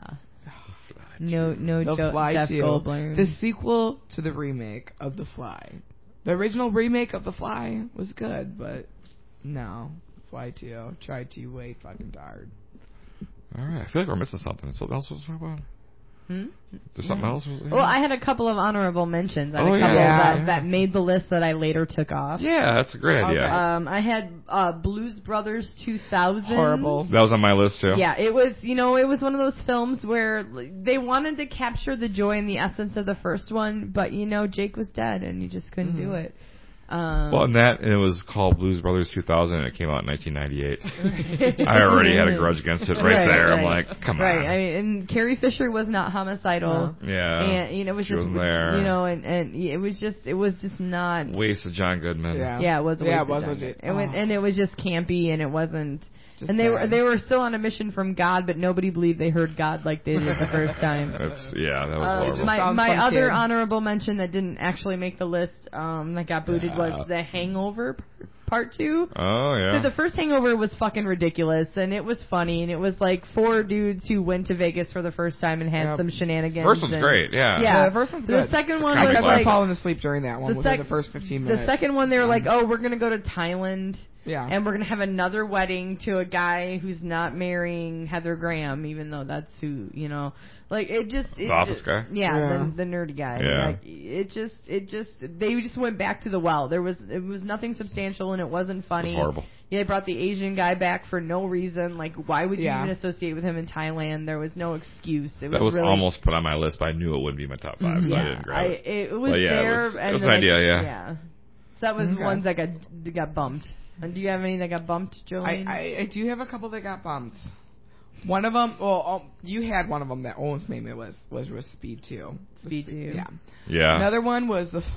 No, The Jeff Fly 2. Goldblum. The sequel to the remake of The Fly. The original remake of The Fly was good, but no. Fly 2. Tried too way fucking hard. All right. I feel like we're missing something. Something else was talk about? There's something else? Well, I had a couple of honorable mentions. I had Oh, a couple yeah. that made the list that I later took off. Yeah, that's a great idea. Okay. I had Blues Brothers 2000. Horrible. That was on my list, too. Yeah, it was, it was one of those films where they wanted to capture the joy and the essence of the first one, but, Jake was dead and you just couldn't do it. Well, and it was called Blues Brothers 2000, and it came out in 1998. I already had a grudge against it right there. I'm like, come on. Right, I mean, and Carrie Fisher was not homicidal. Yeah. And, it was She just, wasn't there. and it was just not. Waste of John Goodman. Yeah, it was a waste Yeah, it of was time. legit. And it was just campy, and it wasn't. Just And bad. they were still on a mission from God, but nobody believed they heard God like they did the first time. That was horrible. Sounds My fun, other kid. honorable mention that didn't actually make the list that got booted was The Hangover Part 2. Oh, yeah. So the first Hangover was fucking ridiculous, and it was funny, and it was like 4 dudes who went to Vegas for the first time and had Yep. some shenanigans. First one's and- great, yeah. Yeah, The first one's So good. The second one comedy was I classic. kept like falling asleep during that one the within sec- the first 15 minutes. the second one. They were like, "Oh, we're gonna go to Thailand." Yeah. And we're going to have another wedding to a guy who's not marrying Heather Graham, even though that's who, like it just. The office guy? Yeah, Yeah. The nerdy guy. Yeah. Like it just, they just went back to the well. It was nothing substantial and it wasn't funny. It was horrible. Yeah, they brought the Asian guy back for no reason. Like, why would you Yeah. even associate with him in Thailand? There was no excuse. It That was really, almost put on my list, but I knew it wouldn't be my top 5, so I didn't grab it. It was But yeah, there. it was and an then idea, yeah. Yeah. So that was Okay. ones that got bumped. And do you have any that got bumped, Jolene? I do have a couple that got bumped. One of them, you had one of them that almost made me was Speed 2. Speed 2. Yeah. Yeah. Another one was the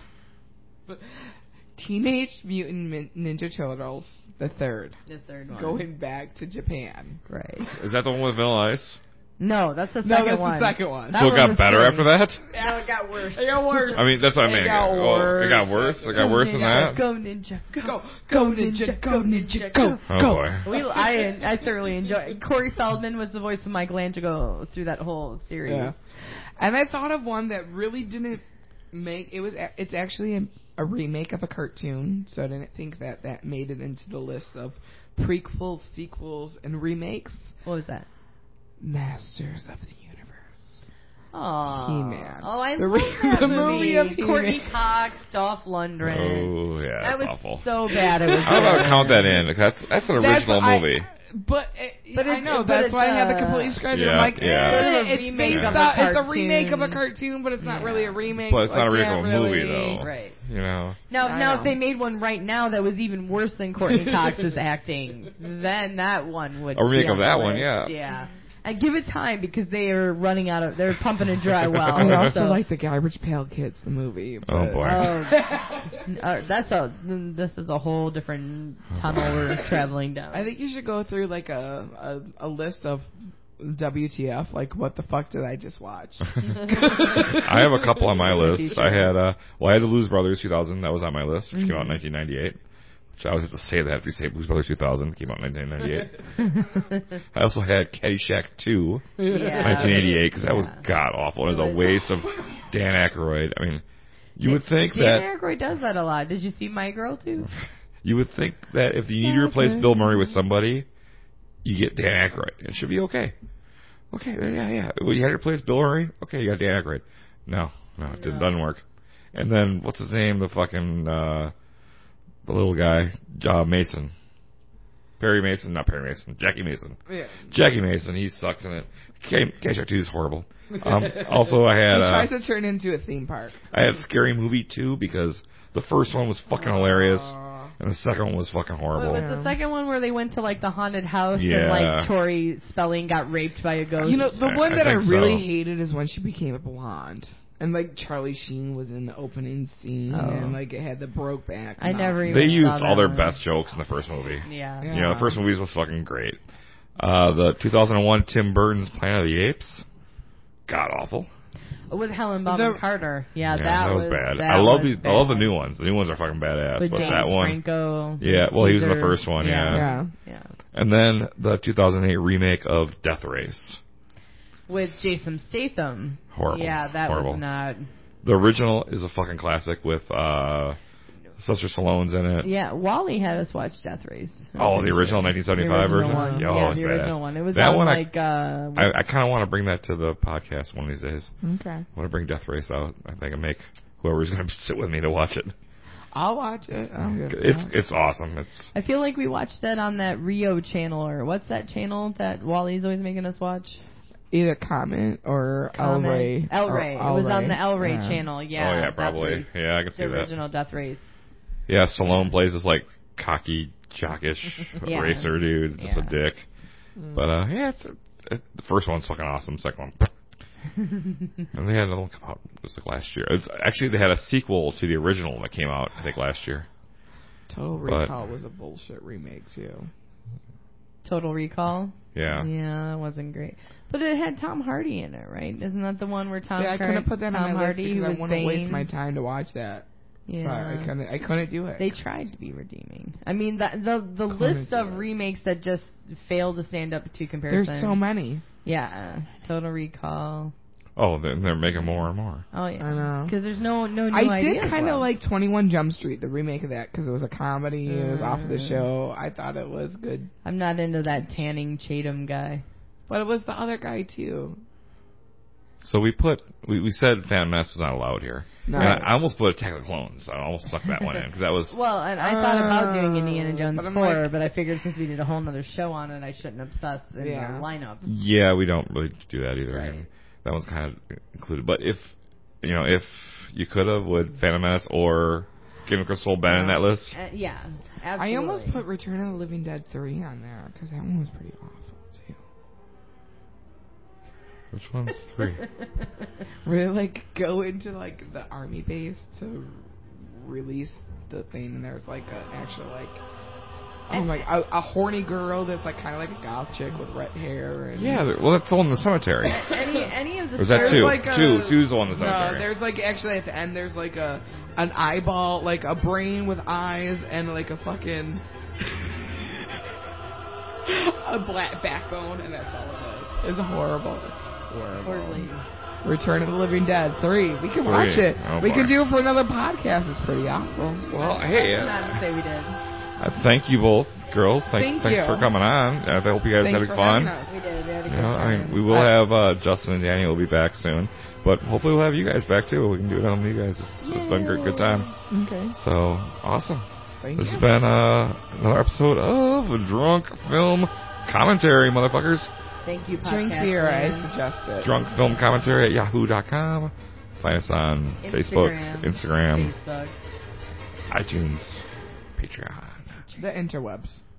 Teenage Mutant Ninja Turtles, the third. The third one. Going back to Japan. Right. Is that the one with Vanilla Ice? No, that's the No, second that's one. the second one. That So it one got was better funny. after that? No, it got worse. It got worse. I mean, that's what I It mean. got It worse. got worse? It got worse than that? Go ninja, go. Go Ninja, go Ninja, go. Oh, Go. boy. I thoroughly enjoyed. Corey Feldman was the voice of Michelangelo through that whole series. Yeah. And I thought of one that really didn't make it's actually a remake of a cartoon, so I didn't think that made it into the list of prequels, sequels, and remakes. What was that? Masters of the Universe. Oh, He-Man. Oh, I The love that the movie of He-Man. Courtney Cox, Dolph Lundgren. Oh, yeah, that that's was awful. so bad. It was. How about count that in? That's an original movie. But I know but that's it's why I had to completely scratch it. I'm like, yeah. it's Remake based of a off. It's a cartoon. remake of a cartoon, but it's not really a remake. But it's not a Like, original yeah, movie, really. though. Right. You know. Now, I now, know. if they made one right now that was even worse than Courtney Cox's acting, then that one would. A remake be on of that the one, list. yeah. Yeah. And give it time because they are running out of. They're pumping a dry well. I also so. like the Garbage Pail Kids, the movie. Oh, but- boy. This is a whole different tunnel we're traveling down. I think you should go through like a list of WTF, like what the fuck did I just watch? I have a couple on my list. I had the Blues Brothers 2000. That was on my list, which came out in 1998. which I always have to say that after you say Blues Brothers 2000, came out in 1998. I also had Caddyshack 2, Yeah. 1988, because that was Yeah. god-awful. It was a waste of Dan Aykroyd. I mean, you would think Dan that... Aykroyd does that a lot. Did you see My Girl, too? You would think that if you need to replace Bill Murray with somebody, you get Dan Aykroyd. It should be okay. Okay, yeah. Well, you had to replace Bill Murray? Okay, you got Dan Aykroyd. No, it doesn't work. And then, what's his name? The fucking, the little guy, Mason. Jackie Mason. Yeah. Jackie Mason, he sucks in it. Caddyshack 2 is horrible. Also, I had... He tries to turn into a theme park. I had Scary Movie 2 because the first one was fucking hilarious. And the second one was fucking horrible. Was the second one where they went to like the haunted house and Yeah. like Tori Spelling got raped by a ghost? You know, the one I that I think really so. hated is when she became a blonde. And like Charlie Sheen was in the opening scene, Oh. and like it had the Brokeback. I never even They used saw that all their one. best jokes in the first movie. Yeah. Yeah. You know, the first movie was fucking great. The 2001 Tim Burton's Planet of the Apes, god awful. With Helen Bonham Carter. Yeah, that was bad. That I love was I love the bad. new ones. The new ones are fucking badass. With but James that one, Franco. yeah. Well, he was in the Caesar. first one. Yeah. Yeah. And then the 2008 remake of Death Race. With Jason Statham. Horrible. Yeah, that Horrible. was not. The original is a fucking classic with Sylvester Stallone's in it. Yeah, Wally had us watch Death Race. Oh, the original 1975 The original version? one. Yeah, Yeah, it's the badass. original one. It was That on one like... I kind of want to bring that to the podcast one of these days. Okay. I want to bring Death Race out. I think I make whoever's going to sit with me to watch it. I'll watch it. I'm good. It's awesome. I feel like we watched that on that Rio channel, or what's that channel that Wally's always making us watch? Either Comment or El Rey. El Rey. It was on the El Rey Yeah. channel. Yeah. Oh, yeah, Death probably. Race. Yeah, I can see The that. original Death Race. Yeah, Stallone plays this, like, cocky, jockish Yeah. racer dude. Just a Yeah. dick. But, yeah, the first one's fucking awesome. Second one... and they had another one come out just like last year. Actually, they had a sequel to the original that came out, I think, last year. Total Recall was a bullshit remake, too. Total Recall? Yeah. Yeah, that wasn't great. But it had Tom Hardy in it, right? Isn't that the one where I couldn't put that Tom on my Hardy, list who because I was wouldn't waste Bane? my time to watch that. Yeah. So I couldn't do it. They tried to be redeeming. I mean, the list do of it. remakes that just fail to stand up to comparison. There's so many. Yeah. Total Recall. Oh, they're making more and more. Oh, yeah. I know. Because there's no new I ideas did kind of left. like 21 Jump Street, the remake of that, because it was a comedy. It was off of the show. I thought it was good. I'm not into that Channing Tatum guy. But it was the other guy, too. So we said Phantom Menace was not allowed here. No. And I almost put Attack of the Clones. I almost stuck that one in because that was... Well, and I thought about doing Indiana Jones but I'm 4, like- but I figured since we did a whole nother show on it, I shouldn't obsess in Yeah. the lineup. Yeah, we don't really do that either. Right. And that one's kind of included. But if you could have, would Phantom Menace or Kingdom Crystal been in that list? Yeah, absolutely. I almost put Return of the Living Dead 3 on there, because that one was pretty awful, too. Which one's 3? Really, like, go into, like, the army base to release the thing, and there's, like, an actual, like... a horny girl that's like kind of like a goth chick with red hair. And Yeah, well, that's the one in the cemetery. any of the Or is that There's 2? like a- Two's the one in the No, cemetery. there's like actually at the end there's like an eyeball, like a brain with eyes and like a fucking a black backbone, and that's all it is. It's horrible. It's horrible. Horribly. Return of the Living Dead 3. We can 3. watch it. Oh, we boy. can do it for another podcast. It's pretty awesome. Well, hey, Not to say we did. thank you both, girls. Thank Thanks you. for coming on. I hope you guys Thanks had for fun. having us. We did. We had a good You know, I time. mean, we will have Justin and Danny will be back soon, but hopefully we'll have you guys back too. We can do it on you guys. It's been a good time. Okay. So awesome. Thank This you. has been another episode of Drunk Film Commentary, motherfuckers. Thank you, Drink podcast beer, I fans. suggest it. Drunk Film Commentary at yahoo.com. Find us on Facebook, Instagram, Facebook. iTunes, Patreon. The interwebs.